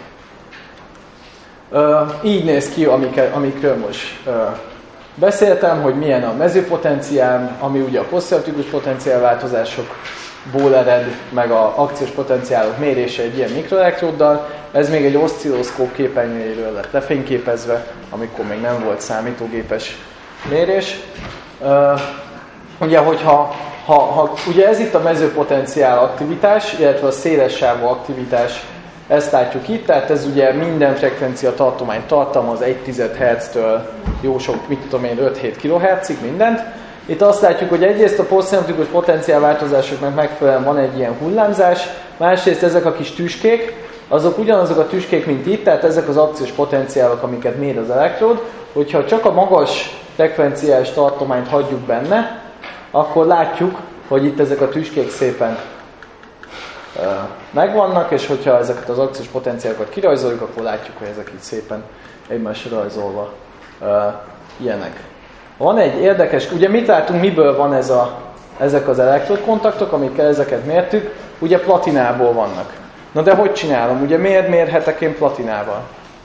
Speaker 1: Uh, így néz ki, amikről, amikről most uh, beszéltem, hogy milyen a mezőpotenciál, ami ugye a posztszinaptikus potenciálváltozásokból ered, meg a akciós potenciálok mérése egy ilyen mikroelektróddal. Ez még egy oszcilloszkóp képernyőjéről lett lefényképezve, amikor még nem volt számítógépes mérés. Uh, ugye, hogyha, ha, ha, ugye ez itt a mezőpotenciál aktivitás, illetve a széles sávú aktivitás Ezt látjuk itt, tehát ez ugye minden frekvencia tartomány tartalmaz egy tized hertztől jó sok, mit tudom én, öt-hét kilohertzig mindent. Itt azt látjuk, hogy egyrészt a posztszimmetrikus potenciálváltozásoknak megfelelően van egy ilyen hullámzás, másrészt ezek a kis tüskék, azok ugyanazok a tüskék, mint itt, tehát ezek az akciós potenciálok, amiket mér az elektród. Hogyha csak a magas frekvenciás tartományt hagyjuk benne, akkor látjuk, hogy itt ezek a tüskék szépen uh, megvannak, és hogyha ezeket az akciós potenciálokat kirajzoljuk, akkor látjuk, hogy ezek itt szépen egymásra rajzolva uh, ilyenek. Van egy érdekes, ugye mit látunk, miből van ez a, ezek az elektródkontaktok, amikkel ezeket mértük, ugye platinából vannak. Na de hogy csinálom? Ugye miért mérhetek én platinával?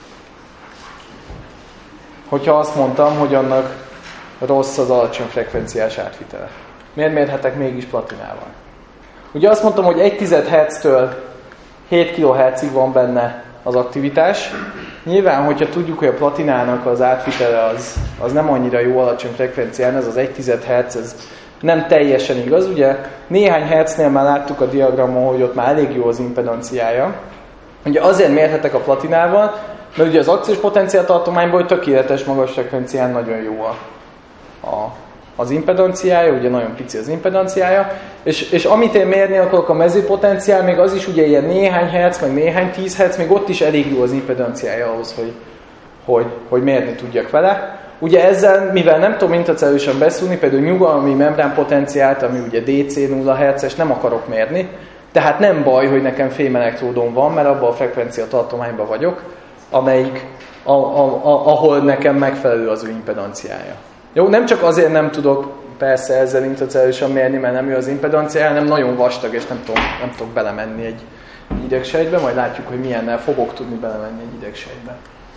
Speaker 1: Hogyha azt mondtam, hogy annak rossz az alacsony frekvenciás átvitele. Miért mérhetek mégis platinával? Ugye azt mondtam, hogy egy tized hertztől hét kilohertzig van benne az aktivitás. Nyilván, hogyha tudjuk, hogy a platinának az átvitele az, az nem annyira jó alacsony frekvencián, ez az egy tized hertz, ez nem teljesen igaz. Ugye néhány hertznél már láttuk a diagramon, hogy ott már elég jó az impedanciája. Ugye azért mérhetek a platinával, mert ugye az akciós potenciáltartományból tökéletes magas frekvencián nagyon jó a, a, az impedanciája, ugye nagyon pici az impedanciája, és, és amit én mérni akarok a mezőpotenciál, még az is ugye ilyen néhány hertz, meg néhány tíz hertz, még ott is elég jó az impedanciája ahhoz, hogy, hogy, hogy mérni tudjak vele. Ugye ezzel, mivel nem tudom intracellulárisan beszúrni, például nyugalmi membránpotenciált, ami ugye dé cé nulla hertzes, nem akarok mérni, tehát nem baj, hogy nekem fémelektródom van, mert abban a frekvencia tartományban vagyok, amelyik, a, a, a, ahol nekem megfelelő az ő impedanciája. Jó, nem csak azért nem tudok persze ezzel intracellulárisan mérni, mert nem jó az impedanciája, hanem nagyon vastag, és nem tudom, nem tudok belemenni egy idegsejtbe, majd látjuk, hogy milyennel fogok tudni belemenni egy idegsejtbe.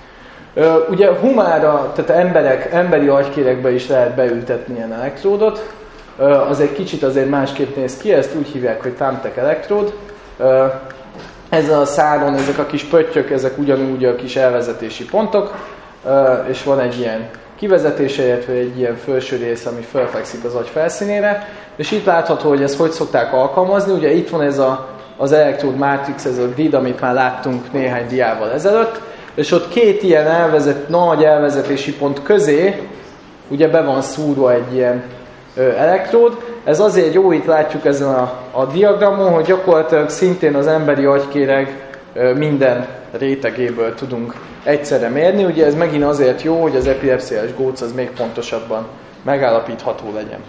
Speaker 1: Ugye humára, tehát emberek, emberi agykérekbe is lehet beültetni ilyen elektródot. Az egy kicsit azért másképp néz ki, ezt úgy hívják, hogy Thumbtack elektród. Ezen a száron ezek a kis pöttyök, ezek ugyanúgy a kis elvezetési pontok, és van egy ilyen kivezetése, illetve egy ilyen felső rész, ami felfekszik az agy felszínére. És itt látható, hogy ezt hogy szokták alkalmazni. Ugye itt van ez a, az elektród mátrix, ez a grid, amit már láttunk néhány diával ezelőtt. És ott két ilyen elvezet, nagy elvezetési pont közé ugye be van szúrva egy ilyen ö, elektród. Ez azért jó, itt látjuk ezen a, a diagramon, hogy gyakorlatilag szintén az emberi agykéreg ö, minden rétegéből tudunk egyszerre mérni. Ugye ez megint azért jó, hogy az epilepsziás góc az még pontosabban megállapítható legyen.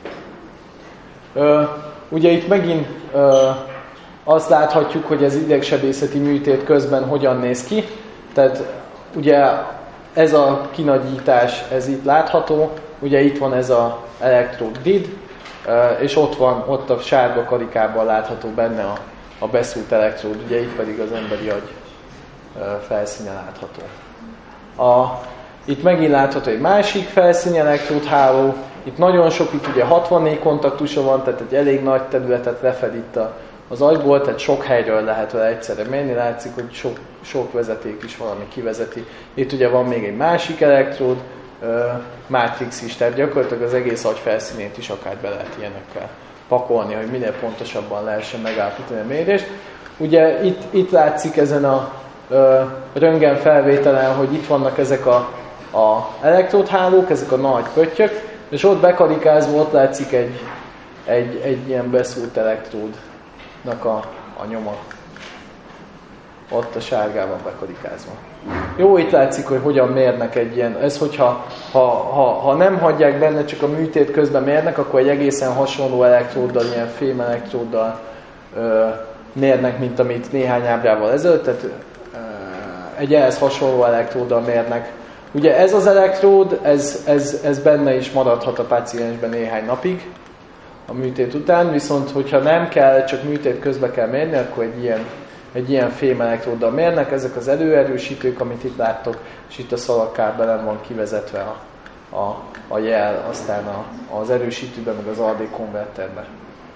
Speaker 1: Ö, ugye itt megint ö, azt láthatjuk, hogy az idegsebészeti műtét közben hogyan néz ki. Tehát ugye ez a kinagyítás, ez itt látható, ugye itt van ez az electrode grid, és ott van, ott a sárga karikában látható benne a, a beszúrt elektród, ugye itt pedig az emberi agy felszíne látható. A, itt megint látható egy másik felszíni elektródháló, itt nagyon sok, itt ugye hatvannégy kontaktusa van, tehát egy elég nagy területet lefed itt a az agyból, tehát sok helyről lehet vele egyszerre mérni, látszik, hogy sok, sok vezeték is van, ami kivezeti. Itt ugye van még egy másik elektród, uh, mátrix is, tehát gyakorlatilag az egész agy felszínét is akár be lehet ilyenekkel pakolni, hogy minél pontosabban lehessen megállapítani a mérést. Ugye itt, itt látszik ezen a uh, röntgen felvételen, hogy itt vannak ezek a, a elektródhálók, ezek a nagy pöttyök, és ott bekarikázva ott látszik egy, egy, egy ilyen beszúrt elektród. A, a nyoma. Ott a sárgában bekarikázva. Jó, itt látszik, hogy hogyan mérnek egy ilyen. Ez, hogyha ha, ha, ha nem hagyják benne, csak a műtét közben mérnek, akkor egy egészen hasonló elektróddal, ilyen fém elektróddal ö, mérnek, mint amit néhány ábrával ezelőtt. Tehát ö, egy ehhez hasonló elektróddal mérnek. Ugye ez az elektród, ez, ez, ez benne is maradhat a páciensben néhány napig a műtét után, viszont hogyha nem kell, csak műtét közben kell mérni, akkor egy ilyen, egy ilyen fém elektróddal mérnek. Ezek az előerősítők, amit itt láttok, és itt a szalagkábelen van kivezetve a, a, a jel, aztán a, az erősítőben, meg az á dé konverterben.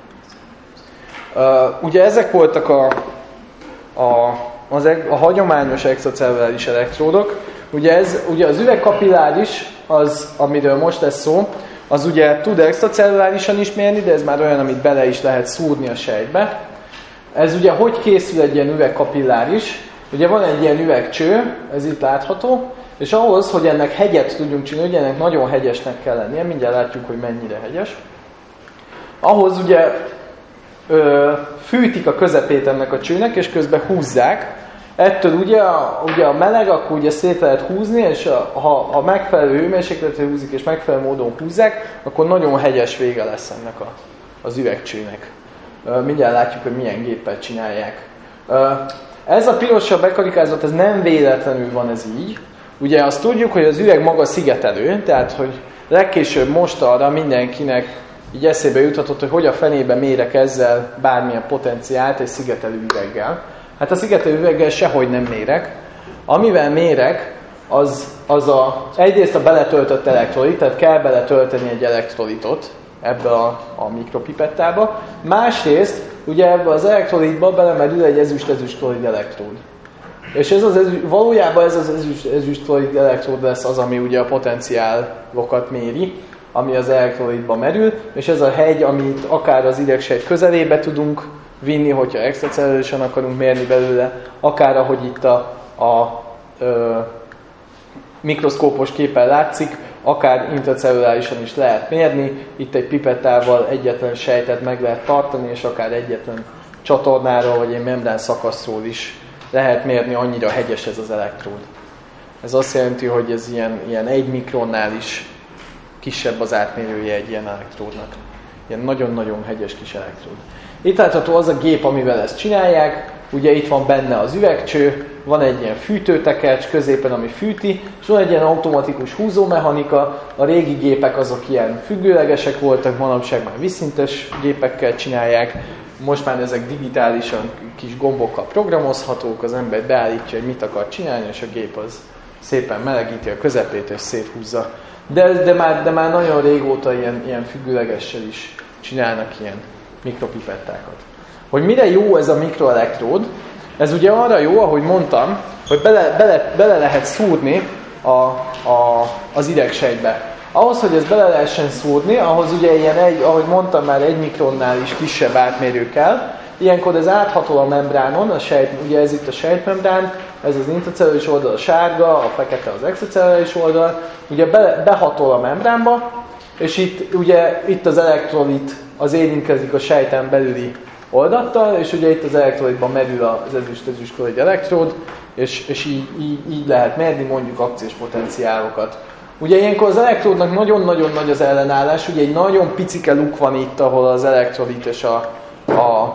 Speaker 1: Uh, ugye ezek voltak a, a, az, a hagyományos extracelluláris elektródok. Ugye, ez, ugye az üvegkapilláris, az, amiről most lesz szó, az ugye tud extracellulárisan is mérni, de ez már olyan, amit bele is lehet szúrni a sejtbe. ez ugye hogy készül egy ilyen üvegkapilláris? Ugye van egy ilyen üvegcső, ez itt látható, és ahhoz, hogy ennek hegyet tudjunk csinálni, ugye ennek nagyon hegyesnek kell lennie, mindjárt látjuk, hogy mennyire hegyes. Ahhoz ugye ö, fűtik a közepét ennek a csőnek, és közben húzzák. Ettől ugye a, ugye a meleg, akkor ugye szét lehet húzni, és a, ha a megfelelő hőmérsékletre húzik, és megfelelő módon húzzák, akkor nagyon hegyes vége lesz ennek a, az üvegcsőnek. Ö, mindjárt látjuk, hogy milyen géppel csinálják. Ö, ez a pirosabb bekarikázott, ez nem véletlenül van ez így. Ugye azt tudjuk, hogy az üveg maga szigetelő, tehát hogy legkésőbb most arra mindenkinek így eszébe juthatott, hogy hogy a fenébe mérek ezzel bármilyen potenciált egy szigetelő üveggel. Hát a szigetelő üveggel sehogy nem mérek. Amivel mérek, az, az a, egyrészt a beletöltött elektrolit, tehát kell beletölteni egy elektrolitot ebbe a, a mikropipettába. Másrészt, ugye ebbe az elektrolitba belemerül egy ezüst-ezüst-klorid elektród. És ez az ezüst, valójában ez az ezüst-ezüst-klorid elektród lesz az, ami ugye a potenciálokat méri, ami az elektrolitba merül, és ez a hegy, amit akár az idegsejt közelébe tudunk vinni, hogyha extracellulösen akarunk mérni belőle, akár ahogy itt a, a ö, mikroszkópos képen látszik, akár intracellulárisan is lehet mérni. Itt egy pipettával egyetlen sejtet meg lehet tartani, és akár egyetlen csatornáról, vagy egy membrán szakaszról is lehet mérni, annyira hegyes ez az elektród. Ez azt jelenti, hogy ez ilyen, ilyen egy mikronnál is kisebb az átmérője egy ilyen elektródnak. Ilyen nagyon-nagyon hegyes kis elektród. Itt látható az a gép, amivel ezt csinálják. Ugye itt van benne az üvegcső, van egy ilyen fűtőtekercs középen, ami fűti, és van egy ilyen automatikus húzómechanika. A régi gépek azok ilyen függőlegesek voltak, manapság már vízszintes gépekkel csinálják. Most már ezek digitálisan kis gombokkal programozhatók, az ember beállítja, hogy mit akar csinálni, és a gép az szépen melegíti a közepét, és széthúzza. De, de, már, de már nagyon régóta ilyen, ilyen függőlegessel is csinálnak ilyen mikropipettákat. Hogy mire jó ez a mikroelektród? Ez ugye arra jó, ahogy mondtam, hogy bele, bele, bele lehet szúrni a, a, az idegsejtbe. Ahhoz, hogy ezt bele lehessen szúrni, ahhoz ugye ilyen, egy, ahogy mondtam már, egy mikronnál is kisebb átmérő kell. Ilyenkor ez áthatol a membránon, a sejt, ugye ez itt a sejtmembrán, ez az intracelluláris oldal a sárga, a fekete az extracelluláris oldal, ugye be, behatol a membránba, és itt ugye itt az elektrolit az érintkezik a sejten belüli oldattal, és ugye itt az elektrolitban merül az ezüst-ezüst-klorid elektród, és, és így, így, így lehet mérni mondjuk akciós potenciálokat. Ugye ilyenkor az elektródnak nagyon-nagyon nagy az ellenállás, ugye egy nagyon picike luk van itt, ahol az elektrolit és a, a,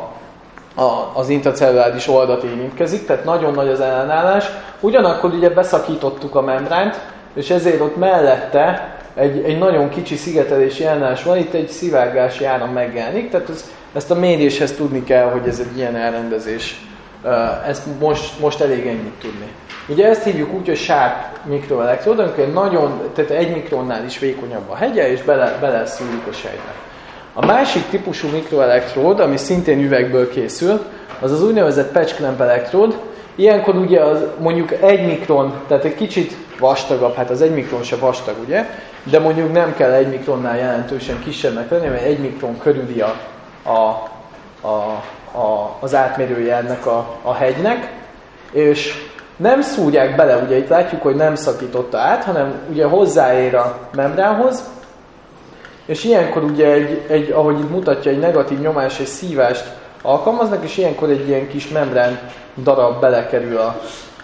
Speaker 1: a, az intracelluláris oldat érintkezik, tehát nagyon nagy az ellenállás. Ugyanakkor ugye beszakítottuk a membránt, és ezért ott mellette egy, egy nagyon kicsi szigetelési ellenállás van, itt egy szivárgási áram megjelenik, tehát ez, ezt a méréshez tudni kell, hogy ez egy ilyen elrendezés. Ezt most, most elég ennyit tudni. Ugye ezt hívjuk úgy, hogy sharp mikroelektród, amikor nagyon, tehát egy mikronnál is vékonyabb a hegye, és bele, bele szűrik a sejtbe. A másik típusú mikroelektród, ami szintén üvegből készül, az az úgynevezett patch clamp elektród. Ilyenkor ugye az mondjuk egy mikron, tehát egy kicsit vastagabb, hát az egy mikron se vastag, ugye? De mondjuk nem kell egy mikronnál jelentősen kisebbnek lenni, mert egy mikron körüli a, a, a, a, az átmérője ennek a, a hegynek, és nem szúrják bele, ugye itt látjuk, hogy nem szakította át, hanem ugye hozzáér a membránhoz, és ilyenkor ugye egy, egy, ahogy itt mutatja, egy negatív nyomás és szívást alkalmaznak, és ilyenkor egy ilyen kis membrán darab belekerül a,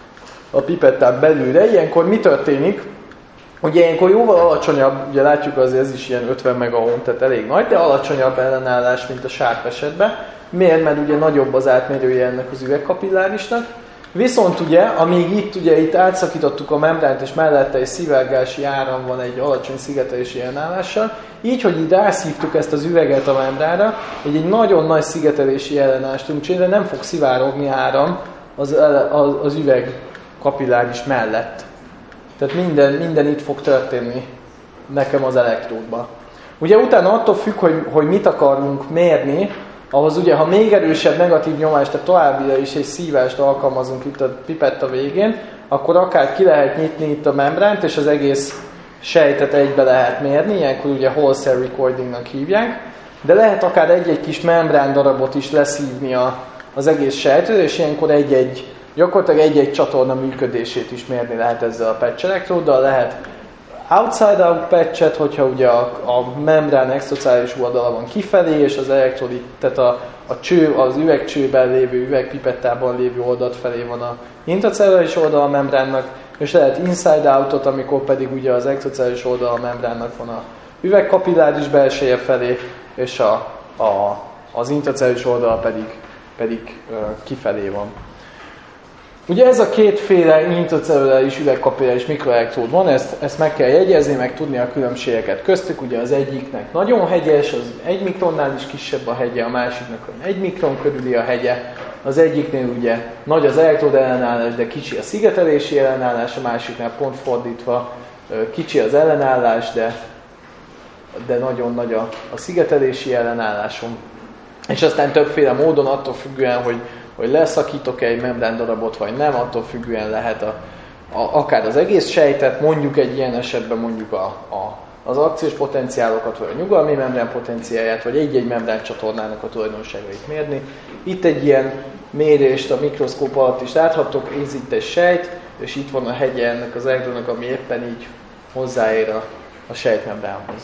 Speaker 1: a pipettán belülre. Ilyenkor mi történik? Ugye ilyenkor jóval alacsonyabb, ugye látjuk azért ez is ilyen ötven megaohm, tehát elég nagy, de alacsonyabb ellenállás, mint a sharp esetben. Miért? Mert ugye nagyobb az átmérője ennek az üvegkapillárisnak. Viszont ugye, amíg itt ugye itt átszakítottuk a membránt, és mellette egy szivárgási áram van egy alacsony szigetelési ellenállással, így, hogy így rászívtuk ezt az üveget a membránra, egy, egy nagyon nagy szigetelési ellenállást tudunk csinálni, de nem fog szivárogni áram az, az, az üveg kapilláris mellett. Tehát minden, minden itt fog történni nekem az elektródban. Ugye utána attól függ, hogy, hogy mit akarunk mérni, ahhoz ugye, ha még erősebb negatív nyomást, tehát továbbira is egy szívást alkalmazunk itt a pipetta végén, akkor akár ki lehet nyitni itt a membránt, és az egész sejtet egybe lehet mérni, ilyenkor ugye whole cell recordingnak hívják, de lehet akár egy-egy kis membrán darabot is leszívni a, az egész sejtről, és ilyenkor egy-egy, gyakorlatilag egy-egy csatorna működését is mérni lehet ezzel a patch elektróddal. Lehet outside-out patchet, hogyha ugye a, a membrán extracelluláris oldala van kifelé, és az elektrod, tehát a, a cső, az üvegcsőben lévő, üvegpipettában lévő oldalt felé van a intracelluláris oldala a membránnak, és lehet inside-outot, amikor pedig ugye az extracelluláris oldala a membránnak van a üvegkapilláris belseje felé, és a, a, az intracelluláris oldala pedig, pedig uh, kifelé van. Ugye ez a kétféle intracelluláris üvegkapilláris mikroelektród van, ezt, ezt meg kell jegyezni, meg tudni a különbségeket köztük. Ugye az egyiknek nagyon hegyes, az egy mikronnál is kisebb a hegye, a másiknak egy mikron körüli a hegye. Az egyiknél ugye nagy az elektród ellenállás, de kicsi a szigetelési ellenállás, a másiknál pont fordítva, kicsi az ellenállás, de, de nagyon nagy a, a szigetelési ellenállásom. És aztán többféle módon, attól függően, hogy hogy leszakítok egy membrán darabot, vagy nem, attól függően lehet a, a, akár az egész sejtet, mondjuk egy ilyen esetben mondjuk a, a, az akciós potenciálokat, vagy a nyugalmi membrán potenciáját, vagy egy-egy membrán csatornának a tulajdonságait mérni. Itt egy ilyen mérést a mikroszkóp alatt is láthattok, ez itt egy sejt, és itt van a hegye ennek az elektródnak, ami éppen így hozzáér a, a sejtmembránhoz.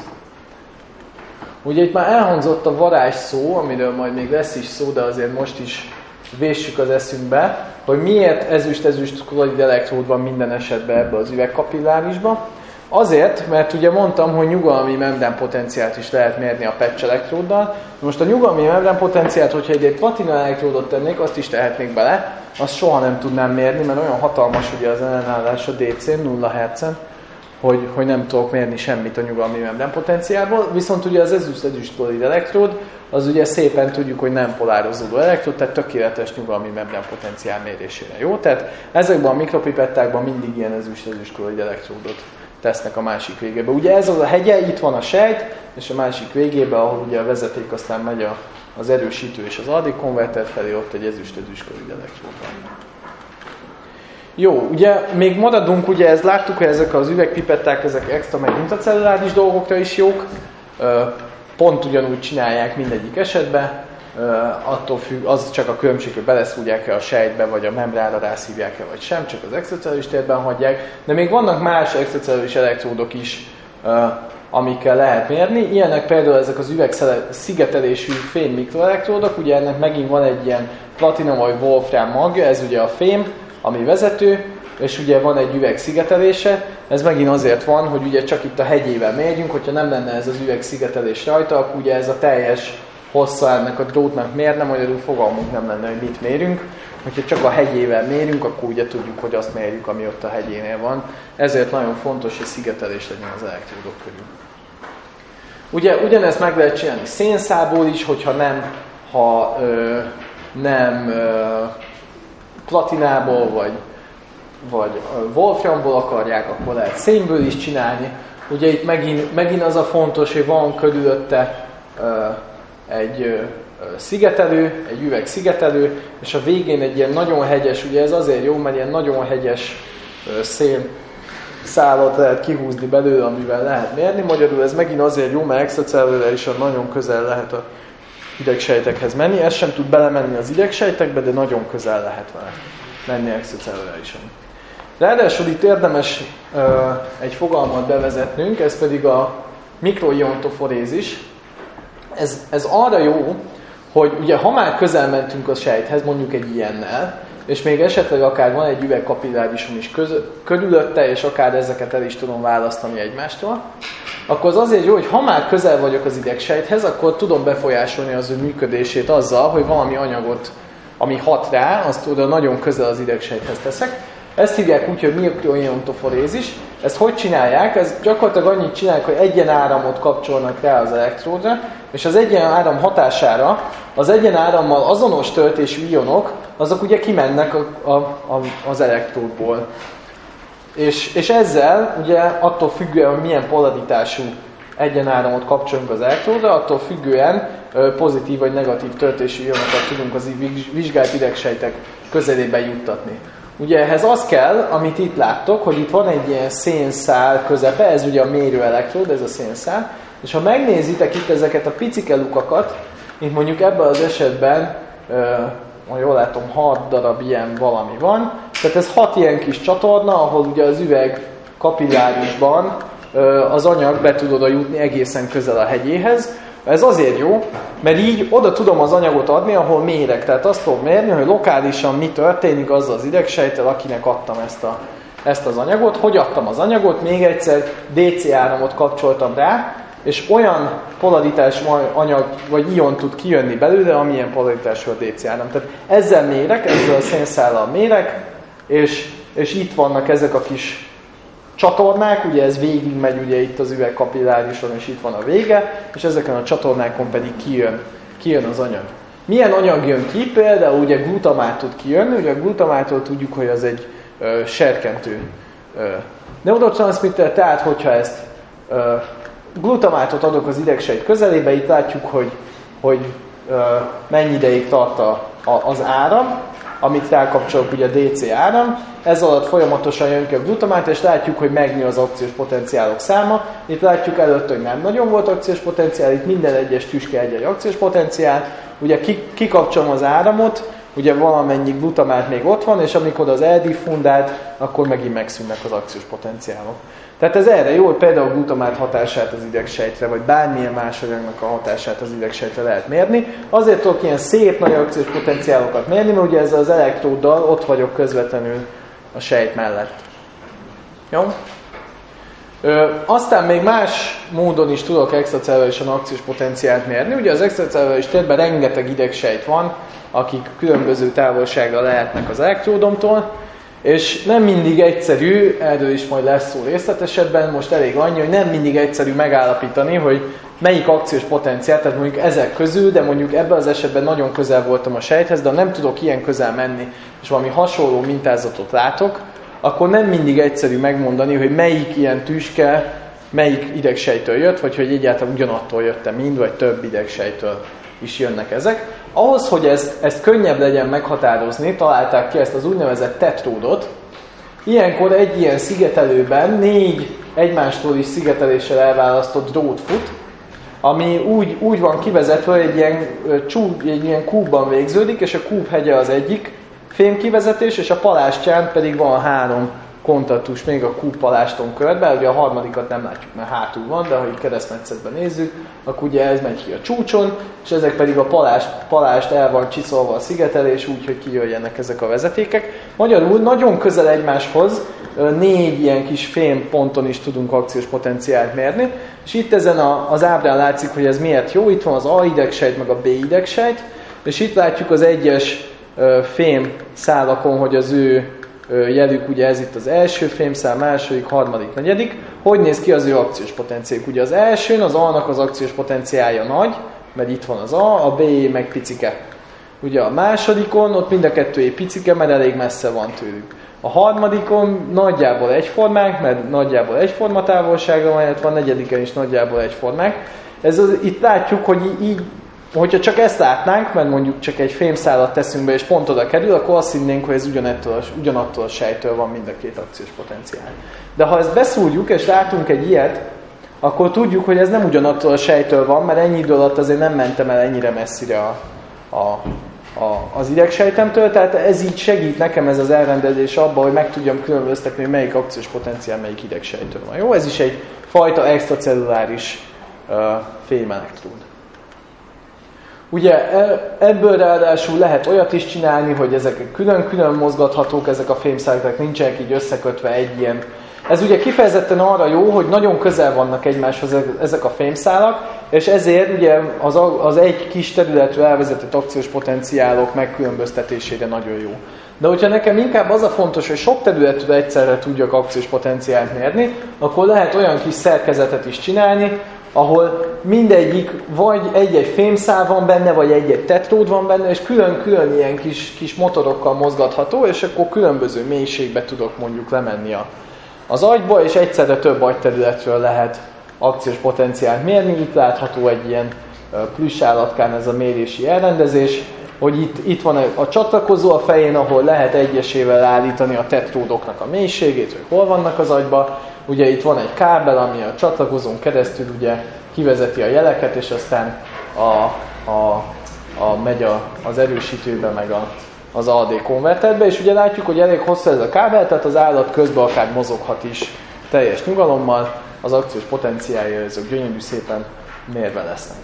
Speaker 1: Ugye itt már elhangzott a varázs szó, amiről majd még lesz is szó, de azért most is véssük az eszünkbe, hogy miért ezüst-ezüst klorid elektród van minden esetben ebbe az üvegkapillárisba. Azért, mert ugye mondtam, hogy nyugalmi membrán potenciált is lehet mérni a patch elektróddal. Most a nyugalmi membrán potenciált, hogyha egy platina elektródot tennék, azt is tehetnék bele, azt soha nem tudnám mérni, mert olyan hatalmas ugye az ellenállás a dé cén, nulla hertzen, hogy, hogy nem tudok mérni semmit a nyugalmi membrán potenciálból. Viszont ugye az ezüst-ezüst klorid elektród, az ugye szépen tudjuk, hogy nem polározódó elektród, tehát tökéletes nyugalmi membrán potenciál mérésére. Jó? Tehát ezekben a mikropipettákban mindig ilyen ezüst-ezüst klorid elektródot tesznek a másik végébe. Ugye ez az a hegye, itt van a sejt, és a másik végébe, ahol ugye a vezeték aztán megy a, az erősítő és az addig konverter felé, ott egy ezüst-ezüst klorid elektród van. Jó, ugye még maradunk, ugye ez láttuk, hogy ezek az üvegpipetták, ezek extra meg intracelluláris dolgokra is jók. Pont ugyanúgy csinálják mindegyik esetben, attól függ, az csak a különbség, hogy beleszúrják-e a sejtbe, vagy a membránra rászívják-e, vagy sem, csak az extracelluláris térben hagyják. De még vannak más extracelluláris elektródok is, amikkel lehet mérni. Ilyenek például ezek az üvegszigetelésű fém mikroelektródok, ugye ennek megint van egy ilyen platina vagy wolfram magja, ez ugye a fém, ami vezető, és ugye van egy üveg szigetelése. Ez megint azért van, hogy ugye csak itt a hegyével mérjünk, hogyha nem lenne ez az üveg szigetelés rajta, akkor ugye ez a teljes hossza ennek a drótnak mérne, magyarul fogalmunk nem lenne, hogy mit mérünk. Hogyha csak a hegyével mérünk, akkor ugye tudjuk, hogy azt mérjük, ami ott a hegyénél van. Ezért nagyon fontos, hogy szigetelés legyen az elektródok körül. Ugye ugyanezt meg lehet csinálni szénszából is, hogyha nem, ha ö, nem ö, platinából, vagy, vagy wolframból akarják, akkor lehet szénből is csinálni. Ugye itt megint, megint az a fontos, hogy van körülötte ö, egy ö, szigetelő, egy üveg szigetelő, és a végén egy ilyen nagyon hegyes, ugye ez azért jó, mert ilyen nagyon hegyes ö, szén szálat lehet kihúzni belőle, amivel lehet mérni. Magyarul ez megint azért jó, mert extracellulárisan nagyon közel lehet a idegsejtekhez menni. Ez sem tud belemenni az idegsejtekbe, de nagyon közel lehet vele menni extracellulárisan. Ráadásul itt érdemes uh, egy fogalmat bevezetnünk, ez pedig a mikroiontoforézis. Ez, ez arra jó, hogy ugye ha már közel mentünk a sejthez, mondjuk egy ilyennel, és még esetleg akár van egy üvegkapillárisom is közö, körülötte, és akár ezeket el is tudom választani egymástól, akkor az azért jó, hogy ha már közel vagyok az idegsejthez, akkor tudom befolyásolni az ő működését azzal, hogy valami anyagot, ami hat rá, azt oda nagyon közel az idegsejthez teszek. Ezt hívják úgy, hogy mikroiontoforézis. Ezt hogy csinálják? Ez gyakorlatilag annyit csinálják, hogy egyenáramot kapcsolnak rá az elektródra, és az egyenáram hatására az egyenárammal azonos töltésű ionok, azok ugye kimennek a, a, a, az elektródból. És, és ezzel ugye attól függően, hogy milyen polaritású egyenáramot kapcsolunk az elektródra, attól függően pozitív vagy negatív töltésű ionokat tudunk az vizsgált idegsejtek közelébe juttatni. Ugye ehhez az kell, amit itt láttok, hogy itt van egy ilyen szénszál közepe, ez ugye a mérő elektród, ez a szénszál, és ha megnézitek itt ezeket a picike lukakat, mint mondjuk ebben az esetben ha jól látom, hat darab ilyen valami van. Tehát ez hat ilyen kis csatorna, ahol ugye az üveg kapillárisban az anyag be tud oda jutni egészen közel a hegyéhez. Ez azért jó, mert így oda tudom az anyagot adni, ahol mérek. Tehát azt tudom mérni, hogy lokálisan mi történik azzal az idegsejttel, akinek adtam ezt, a, ezt az anyagot. Hogy adtam az anyagot? Még egyszer dé cé áramot kapcsoltam rá, és olyan polaritású anyag vagy ion tud kijönni belőle, amilyen polaritású a dé cé áram. Tehát ezzel mérek, ezzel a szénszállal mérek, és, és itt vannak ezek a kis csatornák, ugye ez végig megy ugye itt az üvegkapillárison, és itt van a vége, és ezeken a csatornákon pedig kijön, kijön az anyag. Milyen anyag jön ki? Például ugye glutamát tud kijönni, ugye a glutamától tudjuk, hogy az egy ö, serkentő ö, neurotranszmitter, tehát hogyha ezt ö, glutamátot adok az idegsejt közelébe, itt látjuk, hogy, hogy ö, mennyi ideig tart a, a, az áram, amit rákapcsolok ugye a dé cé áram, ez alatt folyamatosan jön ki a glutamát, és látjuk, hogy megnő az akciós potenciálok száma. Itt látjuk előtt, hogy nem nagyon volt akciós potenciál, itt minden egyes tüske egy-egy akciós potenciál. Ugye kikapcsolom az áramot, ugye valamennyi glutamát még ott van, és amikor az eldiffundált, akkor megint megszűnnek az akciós potenciálok. Tehát ez erre jó, hogy például a glutamát hatását az idegsejtre, vagy bármilyen más anyagnak a hatását az idegsejtre lehet mérni. Azért tudok ilyen szép nagy akciós potenciálokat mérni, mert ugye ezzel az elektróddal ott vagyok közvetlenül a sejt mellett. Jó? Ö, aztán még más módon is tudok extracellulárisan akciós potenciált mérni. Ugye az extracelluláris térben rengeteg idegsejt van, akik különböző távolságra lehetnek az elektródomtól, és nem mindig egyszerű, erről is majd lesz szó részletesebben, most elég annyi, hogy nem mindig egyszerű megállapítani, hogy melyik akciós potenciál, tehát mondjuk ezek közül, de mondjuk ebben az esetben nagyon közel voltam a sejthez, de nem tudok ilyen közel menni, és valami hasonló mintázatot látok, akkor nem mindig egyszerű megmondani, hogy melyik ilyen tüske, melyik idegsejtől jött, vagy hogy egyáltalán ugyanattól jött-e mind, vagy több idegsejtől is jönnek ezek. Ahhoz, hogy ezt, ezt könnyebb legyen meghatározni, találták ki ezt az úgynevezett tetródot. Ilyenkor egy ilyen szigetelőben négy egymástól is szigeteléssel elválasztott drót fut, ami úgy, úgy van kivezetve, hogy egy ilyen, csú, egy ilyen kúbban végződik, és a kúp hegye az egyik fémkivezetés, és a palástján pedig van három kontaktus még a kúp paláston körben, ugye a harmadikat nem látjuk, mert hátul van, de ha így keresztmetszetben nézzük, akkor ugye ez megy ki a csúcson, és ezek pedig a palást, palást el van csiszolva a szigetelés, úgy, hogy kijöjjenek ezek a vezetékek. Magyarul nagyon közel egymáshoz négy ilyen kis fém ponton is tudunk akciós potenciált mérni, és itt ezen a, az ábrán látszik, hogy ez miért jó. Itt van az A idegsejt, meg a B idegsejt, és itt látjuk az egyes fém szálakon, hogy az ő jelük, ugye ez itt az első fémszál, második, harmadik, negyedik. Hogy néz ki az ő akciós potenciáljuk? Ugye az elsőn az A-nak az akciós potenciálja nagy, mert itt van az A, a B meg picike. Ugye a másodikon ott mind a kettő picike, mert elég messze van tőlük. A harmadikon nagyjából egyformák, mert nagyjából egyforma távolságra van, illetve a negyediken is nagyjából egyformák. Ez az, itt látjuk, hogy így, hogyha csak ezt látnánk, mert mondjuk csak egy fémszálat teszünk be, és pont oda kerül, akkor azt hinnénk, hogy ez ugyanattól, ugyanattól a sejtől van mind a két akciós potenciál. De ha ezt beszúrjuk, és látunk egy ilyet, akkor tudjuk, hogy ez nem ugyanattól a sejtől van, mert ennyi idő alatt azért nem mentem el ennyire messzire a, a, a, az idegsejtemtől, tehát ez így segít nekem ez az elrendezés abban, hogy meg tudjam különböztetni, hogy melyik akciós potenciál melyik idegsejtől van. Jó, ez is egy fajta extracelluláris uh, fémelektrón. Ugye ebből ráadásul lehet olyat is csinálni, hogy ezek külön-külön mozgathatók, ezek a fémszálak, nincsenek így összekötve egy ilyen. Ez ugye kifejezetten arra jó, hogy nagyon közel vannak egymáshoz ezek a fémszálak, és ezért ugye az, az egy kis területről elvezetett akciós potenciálok megkülönböztetésére nagyon jó. De hogyha nekem inkább az a fontos, hogy sok területről egyszerre tudjak akciós potenciált mérni, akkor lehet olyan kis szerkezetet is csinálni, ahol mindegyik vagy egy-egy fémszál van benne, vagy egy-egy tetród van benne, és külön-külön ilyen kis, kis motorokkal mozgatható, és akkor különböző mélységbe tudok mondjuk lemenni a, az agyba, és egyszerre több agyterületről lehet akciós potenciált mérni. Itt látható egy ilyen plüss állatkán ez a mérési elrendezés, hogy itt, itt van a csatlakozó a fején, ahol lehet egyesével állítani a tetródoknak a mélységét, hogy hol vannak az agyba. Ugye itt van egy kábel, ami a csatlakozón keresztül ugye kivezeti a jeleket, és aztán a, a a, megy a, az erősítőbe, meg a, az á dé konverterbe, és ugye látjuk, hogy elég hosszú ez a kábel, tehát az állat közben akár mozoghat is teljes nyugalommal, az akciós potenciálja ezek gyönyörű szépen mérve lesznek.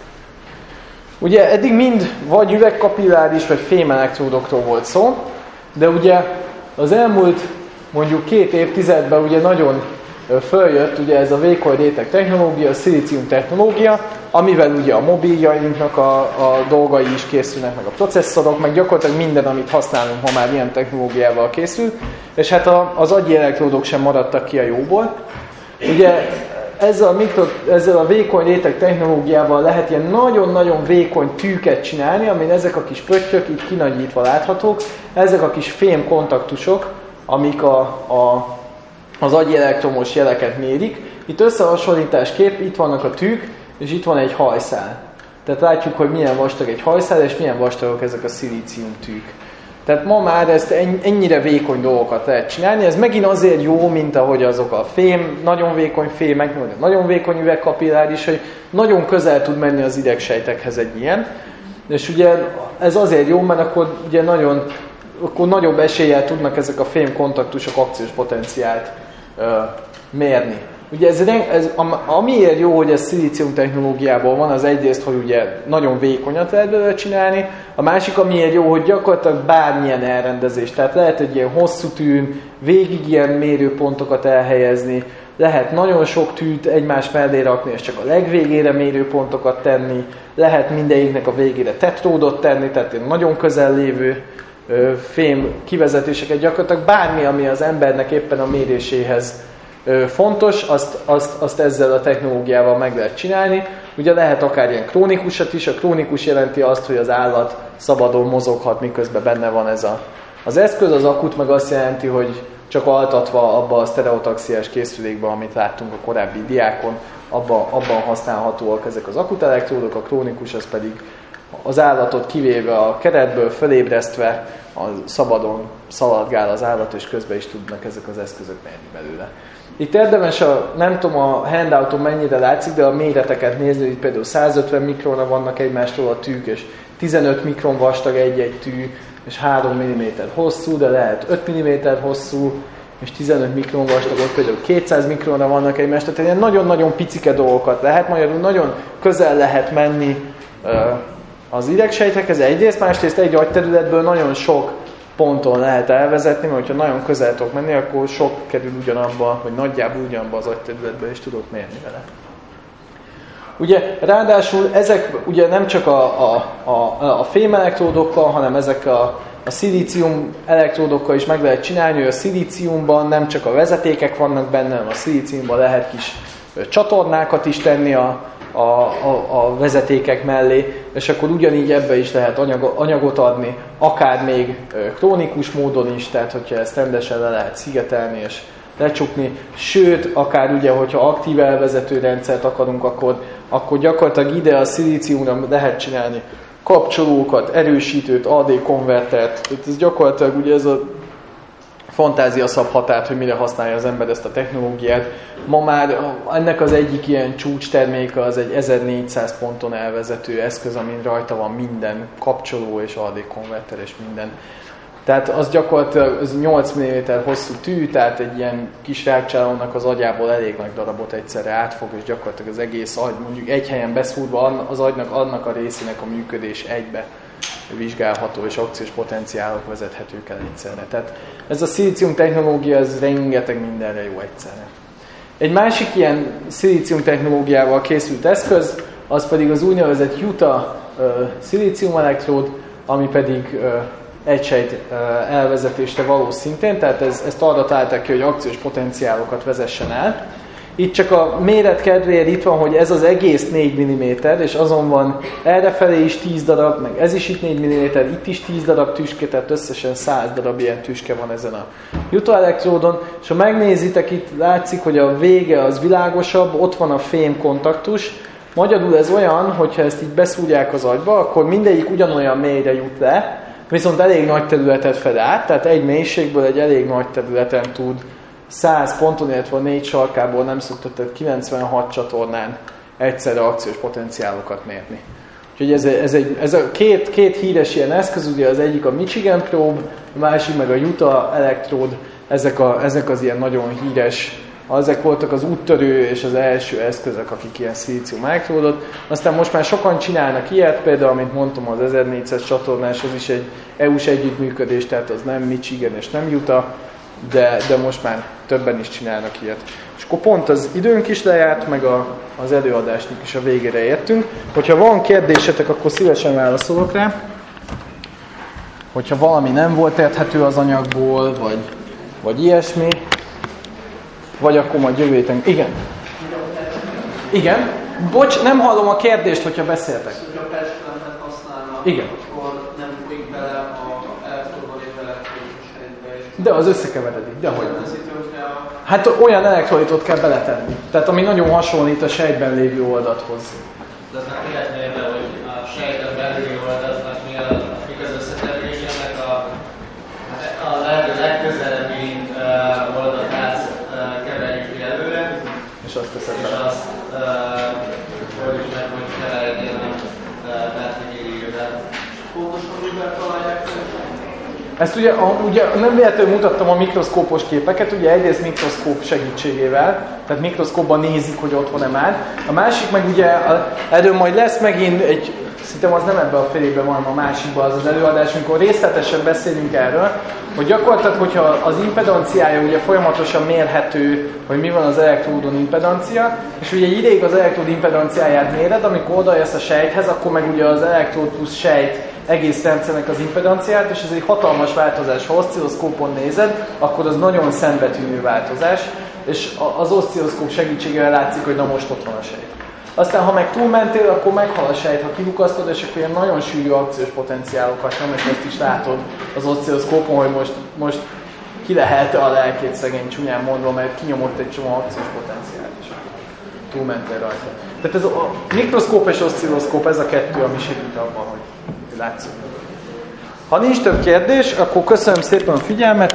Speaker 1: Ugye eddig mind vagy üvegkapilláris, vagy fémelektródokról volt szó, de ugye az elmúlt mondjuk két évtizedben ugye nagyon följött ugye ez a vékony réteg technológia, a szilícium technológia, amivel ugye a mobiljainknak a, a dolgai is készülnek, meg a processzorok, meg gyakorlatilag minden, amit használunk ma már ilyen technológiával készül, és hát a, az agyi elektródok sem maradtak ki a jóból. Ugye ezzel a, mikro, ezzel a vékony réteg technológiával lehet ilyen nagyon-nagyon vékony tűket csinálni, amin ezek a kis pöttyök itt kinagyítva láthatók, ezek a kis fém kontaktusok, amik a, a, az agyi elektromos jeleket mérik. Itt összehasonlításképp itt vannak a tűk, és itt van egy hajszál. Tehát látjuk, hogy milyen vastag egy hajszál, és milyen vastagok ezek a szilícium tűk. Tehát ma már ezt ennyire vékony dolgokat lehet csinálni. Ez megint azért jó, mint ahogy azok a fém, nagyon vékony fémek, nagyon vékony üvegkapilláris, hogy nagyon közel tud menni az idegsejtekhez egy ilyen. És ugye ez azért jó, mert akkor ugye nagyon, akkor nagyobb eséllyel tudnak ezek a fém kontaktusok akciós potenciált uh, mérni. Ugye ez, ez, amiért jó, hogy ez szilícium technológiából van, az egyrészt, hogy ugye nagyon vékonyat lehet belőle csinálni, a másik, amiért jó, hogy gyakorlatilag bármilyen elrendezés, tehát lehet egy ilyen hosszú tűn, végig ilyen mérőpontokat elhelyezni, lehet nagyon sok tűt egymás mellé rakni, és csak a legvégére mérőpontokat tenni, lehet mindegyiknek a végére tetródot tenni, tehát nagyon közel lévő ö, fém kivezetéseket, gyakorlatilag bármi, ami az embernek éppen a méréséhez fontos, azt, azt, azt ezzel a technológiával meg lehet csinálni. Ugye lehet akár ilyen krónikusat is, a krónikus jelenti azt, hogy az állat szabadon mozoghat, miközben benne van ez a, az eszköz, az akut meg azt jelenti, hogy csak altatva abba a sztereotaxiás készülékben, amit láttunk a korábbi diákon, abban, abban használhatóak ezek az akut elektródok, a krónikus az pedig az állatot kivéve a keretből, fölébresztve, a szabadon szaladgál az állat, és közben is tudnak ezek az eszközök menni belőle. Itt érdemes, a, nem tudom a handouton mennyire látszik, de a méreteket nézni, itt például százötven mikronra vannak egymástól a tűk, és tizenöt mikron vastag egy-egy tű, és három milliméter hosszú, de lehet öt milliméter hosszú, és tizenöt mikron vastag, ott például kétszáz mikronra vannak egymástól, tehát ilyen nagyon-nagyon picike dolgokat lehet, magyarul nagyon közel lehet menni uh, az idegsejtekhez egyrészt, másrészt egy agyterületből nagyon sok ponton lehet elvezetni, mert ha nagyon közel tudok menni, akkor sok kerül ugyanabba, vagy nagyjából ugyanabba az agyterületbe, és tudok mérni vele. Ugye ráadásul ezek ugye nem csak a, a, a, a fém elektródokkal, hanem ezek a, a szilícium elektródokkal is meg lehet csinálni, hogy a szilíciumban nem csak a vezetékek vannak benne, hanem a szilíciumban lehet kis csatornákat is tenni a, a, a, a vezetékek mellé, és akkor ugyanígy ebbe is lehet anyag, anyagot adni, akár még krónikus módon is, tehát hogyha ezt rendesen le lehet szigetelni és lecsukni, sőt, akár ugye, hogyha aktív elvezető rendszert akarunk, akkor, akkor gyakorlatilag ide a szilíciumra lehet csinálni kapcsolókat, erősítőt, á dé konvertert, ez gyakorlatilag ugye ez a fantázia szab határt, hogy mire használja az ember ezt a technológiát. Ma már ennek az egyik ilyen csúcs terméke az egy ezernégyszáz ponton elvezető eszköz, amin rajta van minden kapcsoló és á dé konverter és minden. Tehát az gyakorlatilag az nyolc milliméter hosszú tű, tehát egy ilyen kis rákcsálónak az agyából elég nagy darabot egyszerre átfog, és gyakorlatilag az egész agy, mondjuk egy helyen beszúrva az agynak annak a részének a működés egybe vizsgálható, és akciós potenciálok vezethetők el egyszerre. Tehát ez a szilícium technológia, ez rengeteg mindenre jó egyszerre. Egy másik ilyen szilícium technológiával készült eszköz, az pedig az úgynevezett Juta uh, szilícium elektród, ami pedig uh, egysejt uh, elvezetésre való szintén, tehát ez, ezt arra találták ki, hogy akciós potenciálokat vezessen el. Itt csak a méret kedvéért itt van, hogy ez az egész négy milliméter, és azon van errefelé is tíz darab, meg ez is itt négy milliméter, itt is tíz darab tüske, tehát összesen száz darab ilyen tüske van ezen a Juta elektródon, és ha megnézitek, itt látszik, hogy a vége az világosabb, ott van a fém kontaktus. Magyarul ez olyan, hogyha ezt így beszúrják az agyba, akkor mindegyik ugyanolyan mélyre jut le, viszont elég nagy területet fed át, tehát egy mélységből egy elég nagy területen tud száz ponton, illetve a négy sarkából nem szokott, tehát kilencvenhat csatornán egyszerre akciós potenciálokat mérni. Úgyhogy ez, ez, egy, ez a két, két híres ilyen eszköz, ugye az egyik a Michigan Probe, a másik meg a Utah Electrode, ezek, a, ezek az ilyen nagyon híres, ezek voltak az úttörő és az első eszközök, akik ilyen szilícium elektródot. Aztán most már sokan csinálnak ilyet, például, amint mondtam, az ezernégyszáz csatornás, az is egy é u-s együttműködés, tehát az nem Michigan és nem Utah, de, de most már többen is csinálnak ilyet. És akkor pont az időnk is lejárt, meg a, az előadásnak is a végére értünk. Hogyha van kérdésetek, akkor szívesen válaszolok rá. Hogyha valami nem volt érthető az anyagból, vagy, vagy ilyesmi, vagy akkor majd jövő héten. Igen. Igen. Bocs, nem hallom a kérdést, hogyha beszéltek.
Speaker 3: Hogyha perslemet használnak,
Speaker 1: igen.
Speaker 3: Akkor nem folyik bele a elektródban lévő elektrolitos sejtbe.
Speaker 1: De az összekeveredik, dehogy. Hát olyan elektrolitot kell beletenni. Tehát ami nagyon hasonlít a sejtben lévő oldathoz.
Speaker 3: De az nem életmérve, hogy a sejten belüli oldatnak mi a, mik az összetevőségnek a, a lehető legközelebbi uh, oldatát uh, keverjük ki előre.
Speaker 1: És azt teszed
Speaker 3: És
Speaker 1: bele.
Speaker 3: azt oldjuk meg, hogy keverjél a vertigérívőben. Pontosan mivel találják fel?
Speaker 1: Ezt ugye, a, ugye nem véletlenül mutattam a mikroszkópos képeket, ugye egyrészt mikroszkóp segítségével, tehát mikroszkópban nézik, hogy ott van-e már. A másik meg ugye, a, erről majd lesz megint egy, szerintem az nem ebben a félében van, a másikban az az előadás, amikor részletesen beszélünk erről, hogy gyakorlatilag, hogyha az impedanciája ugye folyamatosan mérhető, hogy mi van az elektródon impedancia, és ugye egy ideig az elektród impedanciáját méred, amikor odaérsz a sejthez, akkor meg ugye az elektród plusz sejt egész rendszernek az impedanciát, és ez egy hatalmas változás. Ha oszcilloszkópon nézed, akkor az nagyon szembetűnő változás, és az oszcilloszkóp segítségével látszik, hogy na most ott van a sejt. Aztán, ha meg túlmentél, akkor meghal a sejt, ha kilukasztod, és akkor ilyen nagyon sűrű akciós potenciálokat nem, és ezt is látod az oszcilloszkópon, hogy most, most ki lehet a lelkét szegény csúnyán mondva, mert kinyomott egy csomó akciós potenciált, és túlmentél rajta. Tehát ez a mikroszkóp és oszcilloszkóp, ez a kettő, ami segít abban, hogy látszunk. Ha nincs több kérdés, akkor köszönöm szépen a figyelmet.